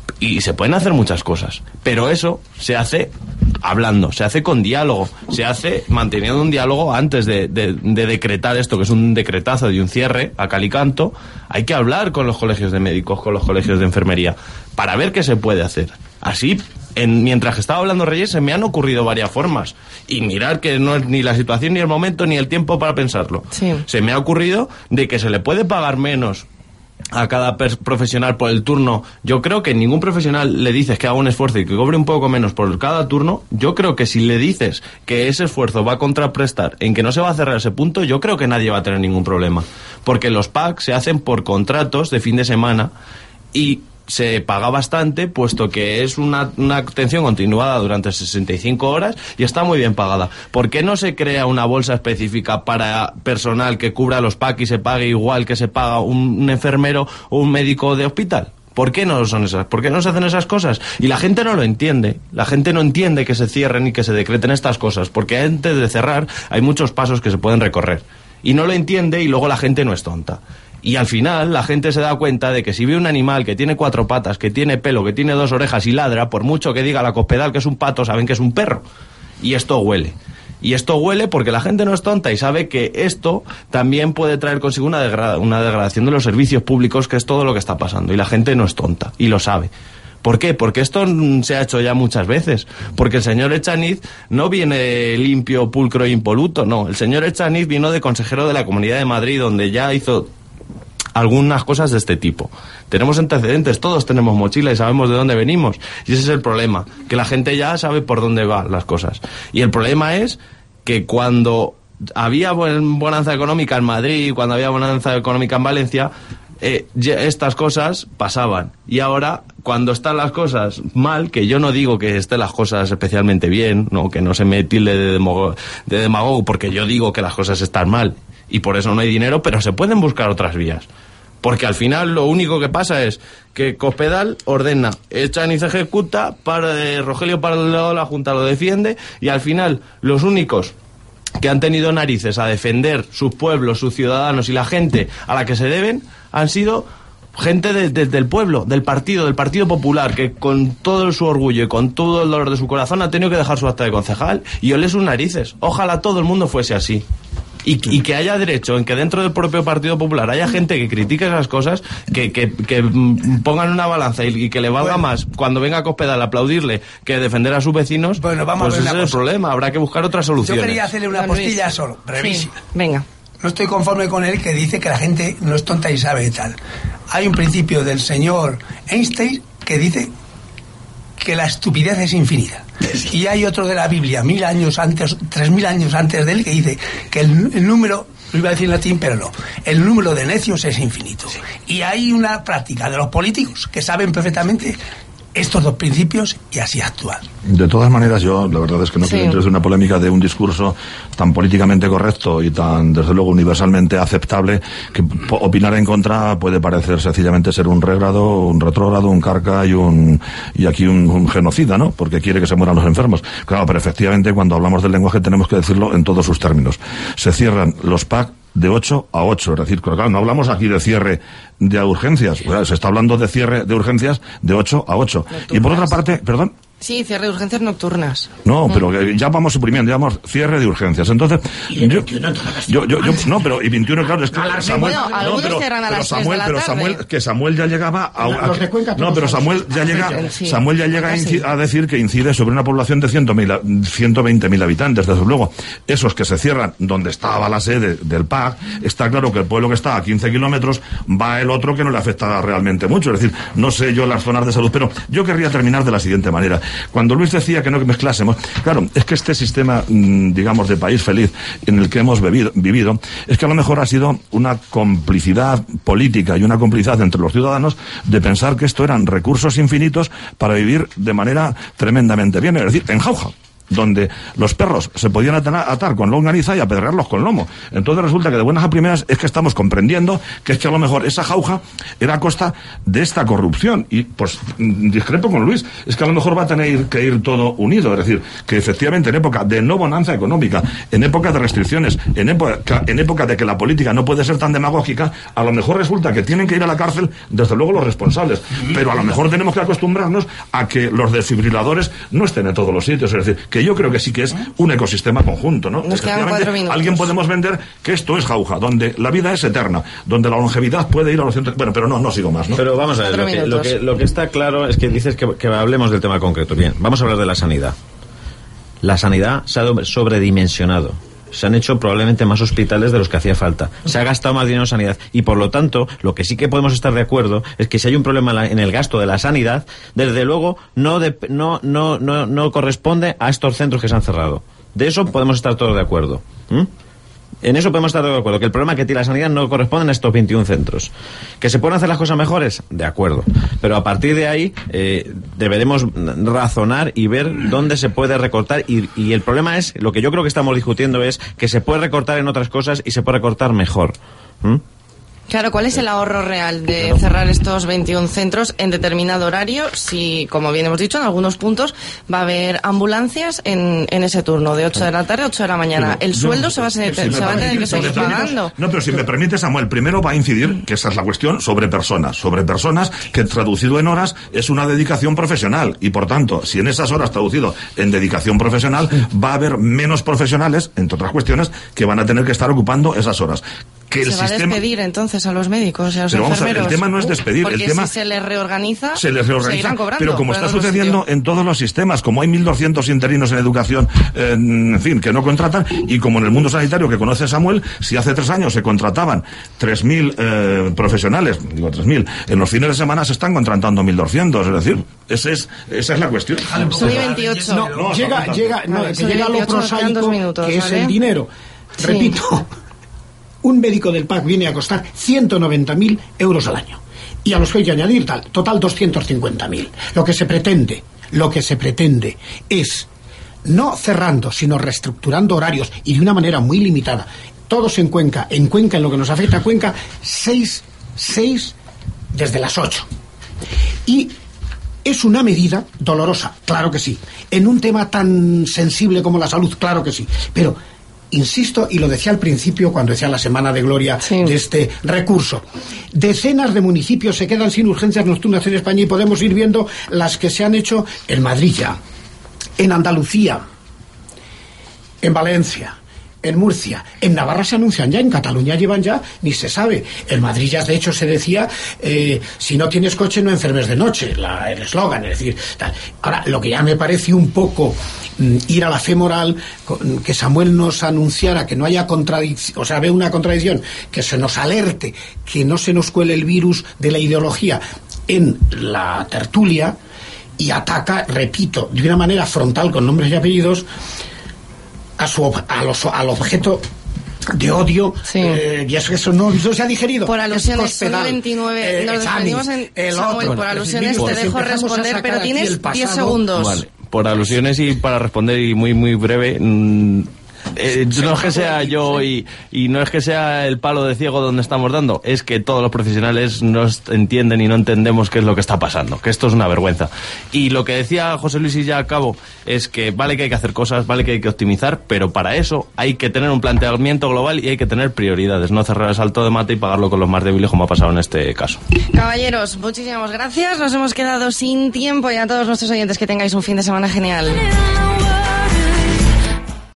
Speaker 10: Y se pueden hacer muchas cosas, pero eso se hace hablando, se hace con diálogo, se hace manteniendo un diálogo antes de, de, de decretar esto, que es un decretazo y un cierre a cal y canto. Hay que hablar con los colegios de médicos, con los colegios de enfermería, para ver qué se puede hacer. Así, en, mientras que estaba hablando Reyes, se me han ocurrido varias formas. Y mirar que no es ni la situación, ni el momento, ni el tiempo para pensarlo.
Speaker 2: Sí.
Speaker 10: Se me ha ocurrido de que se le puede pagar menos a cada profesional por el turno. Yo creo que ningún profesional le dices que haga un esfuerzo y que cobre un poco menos por cada turno. Yo creo que si le dices que ese esfuerzo va a contraprestar en que no se va a cerrar ese punto, yo creo que nadie va a tener ningún problema, porque los P A C se hacen por contratos de fin de semana y se paga bastante, puesto que es una, una atención continuada durante sesenta y cinco horas y está muy bien pagada. ¿Por qué no se crea una bolsa específica para personal que cubra los P A C y se pague igual que se paga un, un enfermero o un médico de hospital? ¿Por qué no son esas? ¿Por qué no se hacen esas cosas? Y la gente no lo entiende. La gente no entiende que se cierren y que se decreten estas cosas, porque antes de cerrar hay muchos pasos que se pueden recorrer. Y no lo entiende, y luego la gente no es tonta. Y al final la gente se da cuenta de que si ve un animal que tiene cuatro patas, que tiene pelo, que tiene dos orejas y ladra, por mucho que diga la cospedal que es un pato, saben que es un perro. Y esto huele. Y esto huele porque la gente no es tonta y sabe que esto también puede traer consigo una, degrada, una degradación de los servicios públicos, que es todo lo que está pasando. Y la gente no es tonta y lo sabe. ¿Por qué? Porque esto se ha hecho ya muchas veces. Porque el señor Echaniz no viene limpio, pulcro e impoluto, no. El señor Echaniz vino de consejero de la Comunidad de Madrid, donde ya hizo algunas cosas de este tipo. Tenemos antecedentes, todos tenemos mochila y sabemos de dónde venimos. Y ese es el problema, que la gente ya sabe por dónde van las cosas. Y el problema es que cuando había bonanza económica en Madrid, cuando había bonanza económica en Valencia, eh, estas cosas pasaban. Y ahora, cuando están las cosas mal, que yo no digo que estén las cosas especialmente bien, no, que no se me tilde de demagogo, de demagogo, porque yo digo que las cosas están mal y por eso no hay dinero, pero se pueden buscar otras vías. Porque al final lo único que pasa es que Cospedal ordena, echan y se ejecuta, para, eh, Rogelio Pardo, la Junta lo defiende, y al final los únicos que han tenido narices a defender sus pueblos, sus ciudadanos y la gente a la que se deben han sido gente de, de, del pueblo, del partido, del Partido Popular, que con todo su orgullo y con todo el dolor de su corazón ha tenido que dejar su acta de concejal y oler sus narices. Ojalá todo el mundo fuese así. Y, y que haya derecho en que dentro del propio Partido Popular haya gente que critique esas cosas, que, que, que pongan una balanza y, y que le valga bueno. más cuando venga Cospedal a aplaudirle que defender a sus vecinos. Bueno, vamos pues a ver ese es el problema, habrá que buscar otras soluciones.
Speaker 12: Yo quería hacerle una postilla solo, brevísima.
Speaker 2: Sí. Venga.
Speaker 12: No estoy conforme con él, que dice que la gente no es tonta y sabe y tal. Hay un principio del señor Einstein que dice que la estupidez es infinita. Y hay otro de la Biblia, mil años antes, tres mil años antes de él, que dice que el, el número, lo iba a decir en latín, pero no, el número de necios es infinito. Sí. Y hay una práctica de los políticos que saben perfectamente estos dos principios y así actúan.
Speaker 8: De todas maneras, yo la verdad es que no sí. quiero entrar en una polémica de un discurso tan políticamente correcto y tan, desde luego, universalmente aceptable, que opinar en contra puede parecer sencillamente ser un regrado, un retrógrado, un carca y un y aquí un, un genocida, ¿no? Porque quiere que se mueran los enfermos. Claro, pero efectivamente cuando hablamos del lenguaje tenemos que decirlo en todos sus términos. Se cierran los P A C de ocho a ocho, es decir, claro, no hablamos aquí de cierre de urgencias, o sea, se está hablando de cierre de urgencias de ocho a ocho. Nocturnas. Y por otra parte, perdón.
Speaker 2: Sí, cierre de urgencias nocturnas.
Speaker 8: No, mm. pero ya vamos suprimiendo, ya vamos cierre de urgencias. Entonces, yo, yo, yo, yo, no, pero y veintiuno, claro, es que Samuel,
Speaker 2: bueno, algunos
Speaker 8: no, pero,
Speaker 2: cierran a las
Speaker 8: pero Samuel,
Speaker 2: de la
Speaker 8: pero
Speaker 2: tarde.
Speaker 8: Samuel, que Samuel ya llegaba a, a, a que, no, pero Samuel ya llega,
Speaker 2: sí.
Speaker 8: Samuel ya llega a, incid, a decir que incide sobre una población de ciento veinte mil habitantes, desde luego. Esos que se cierran donde estaba la sede del P A C, está claro que el pueblo que está a quince kilómetros va el otro que no le afecta realmente mucho. Es decir, no sé yo las zonas de salud, pero yo querría terminar de la siguiente manera. Cuando Luis decía que no mezclásemos. Claro, es que este sistema, digamos, de país feliz en el que hemos bebido, vivido, es que a lo mejor ha sido una complicidad política y una complicidad entre los ciudadanos de pensar que esto eran recursos infinitos para vivir de manera tremendamente bien, es decir, en jauja, donde los perros se podían atar, atar con longaniza y apedrearlos con lomo. Entonces resulta que de buenas a primeras es que estamos comprendiendo que es que a lo mejor esa jauja era a costa de esta corrupción. Y pues discrepo con Luis, es que a lo mejor va a tener que ir todo unido. Es decir, que efectivamente en época de no bonanza económica, en época de restricciones, en época, en época de que la política no puede ser tan demagógica, a lo mejor resulta que tienen que ir a la cárcel, desde luego, los responsables. Pero a lo mejor tenemos que acostumbrarnos a que los desfibriladores no estén en todos los sitios. Es decir, que yo creo que sí que es un ecosistema conjunto, ¿no?
Speaker 2: Nos quedan cuatro minutos.
Speaker 8: Alguien podemos vender que esto es jauja, donde la vida es eterna, donde la longevidad puede ir a los cientos... Bueno, pero no, no sigo más, ¿no?
Speaker 13: Pero vamos a ver, lo que, lo, que, lo que está claro es que dices que, que hablemos del tema concreto. Bien, vamos a hablar de la sanidad. La sanidad se ha sobredimensionado. Se han hecho probablemente más hospitales de los que hacía falta. Se ha gastado más dinero en sanidad. Y por lo tanto, lo que sí que podemos estar de acuerdo es que si hay un problema en el gasto de la sanidad, desde luego no, de, no, no, no, no corresponde a estos centros que se han cerrado. De eso podemos estar todos de acuerdo. ¿Mm? En eso podemos estar de acuerdo, que el problema que tiene la sanidad no corresponde a estos veintiún centros. ¿Que se pueden hacer las cosas mejores? De acuerdo. Pero a partir de ahí eh, deberemos razonar y ver dónde se puede recortar. Y, y el problema es, lo que yo creo que estamos discutiendo es que se puede recortar en otras cosas y se puede recortar mejor. ¿Mm?
Speaker 2: Claro, ¿cuál es el ahorro real de cerrar estos veintiún centros en determinado horario? Si, como bien hemos dicho, en algunos puntos va a haber ambulancias en, en ese turno, de ocho de la tarde a ocho de la mañana. Pero el yo, sueldo se va a, ser, si se va a tener que seguir pagando.
Speaker 8: No, pero si me permite, Samuel, primero va a incidir, que esa es la cuestión, sobre personas. Sobre personas que, traducido en horas, es una dedicación profesional. Y, por tanto, si en esas horas, traducido en dedicación profesional, va a haber menos profesionales, entre otras cuestiones, que van a tener que estar ocupando esas horas. Que
Speaker 2: se
Speaker 8: el
Speaker 2: va
Speaker 8: sistema...
Speaker 2: a despedir entonces a los médicos y a los
Speaker 8: pero
Speaker 2: enfermeros.
Speaker 8: Vamos a ver, el tema no es despedir,
Speaker 2: porque
Speaker 8: el tema
Speaker 2: si se les reorganiza,
Speaker 8: se les reorganiza,
Speaker 2: seguirán cobrando.
Speaker 8: Pero como está
Speaker 2: otro
Speaker 8: sucediendo
Speaker 2: sitio.
Speaker 8: en todos los sistemas, como hay mil doscientos interinos en educación, eh, en fin, que no contratan, y como en el mundo sanitario que conoce Samuel, si hace tres años se contrataban tres mil eh, profesionales, digo tres mil, en los fines de semana se están contratando mil doscientos, es decir, ese es, esa es la cuestión.
Speaker 2: Soy veintiocho.
Speaker 9: No, no, llega, llega, no,
Speaker 2: vale,
Speaker 9: que llega lo prosaico,
Speaker 2: minutos,
Speaker 9: que
Speaker 2: ¿vale?
Speaker 9: es el dinero.
Speaker 2: Sí.
Speaker 9: Repito, un médico del P A C viene a costar ciento noventa mil euros al año. Y a los que hay que añadir, tal, total doscientos cincuenta mil. Lo que se pretende, lo que se pretende es, no cerrando, sino reestructurando horarios y de una manera muy limitada. Todos en Cuenca, en Cuenca, en lo que nos afecta a Cuenca, seis seis desde las ocho. Y es una medida dolorosa, claro que sí. En un tema tan sensible como la salud, claro que sí. Pero, insisto, y lo decía al principio cuando decía la semana de gloria sí. de este recurso, decenas de municipios se quedan sin urgencias nocturnas en España y podemos ir viendo las que se han hecho en Madrid ya, en Andalucía, en Valencia, en Murcia, en Navarra se anuncian ya, en Cataluña llevan ya, ni se sabe. En Madrid ya de hecho se decía, eh, si no tienes coche no enfermes de noche, la, el eslogan, es decir, tal. Ahora, lo que ya me parece un poco mm, ir a la fe moral, con, que Samuel nos anunciara que no haya contradicción, o sea, ve una contradicción, que se nos alerte, que no se nos cuele el virus de la ideología en la tertulia, y ataca, repito, de una manera frontal, con nombres y apellidos, A su, a los, al objeto de odio, sí. eh, y eso, eso no, no se ha digerido.
Speaker 2: Por alusiones, son veintinueve, eh, nos despedimos en el Samuel, otro, por alusiones te dejo responder, pero tienes diez segundos.
Speaker 10: Vale, por alusiones y para responder y muy muy breve, mmm, Eh, no es que sea yo y, y no es que sea el palo de ciego donde estamos dando, es que todos los profesionales no entienden y no entendemos qué es lo que está pasando, que esto es una vergüenza. Y lo que decía José Luis y ya acabo es que vale que hay que hacer cosas, vale que hay que optimizar, pero para eso hay que tener un planteamiento global y hay que tener prioridades, no cerrar el salto de mata y pagarlo con los más débiles como ha pasado en este caso.
Speaker 2: Caballeros, muchísimas gracias, nos hemos quedado sin tiempo y a todos nuestros oyentes que tengáis un fin de semana genial.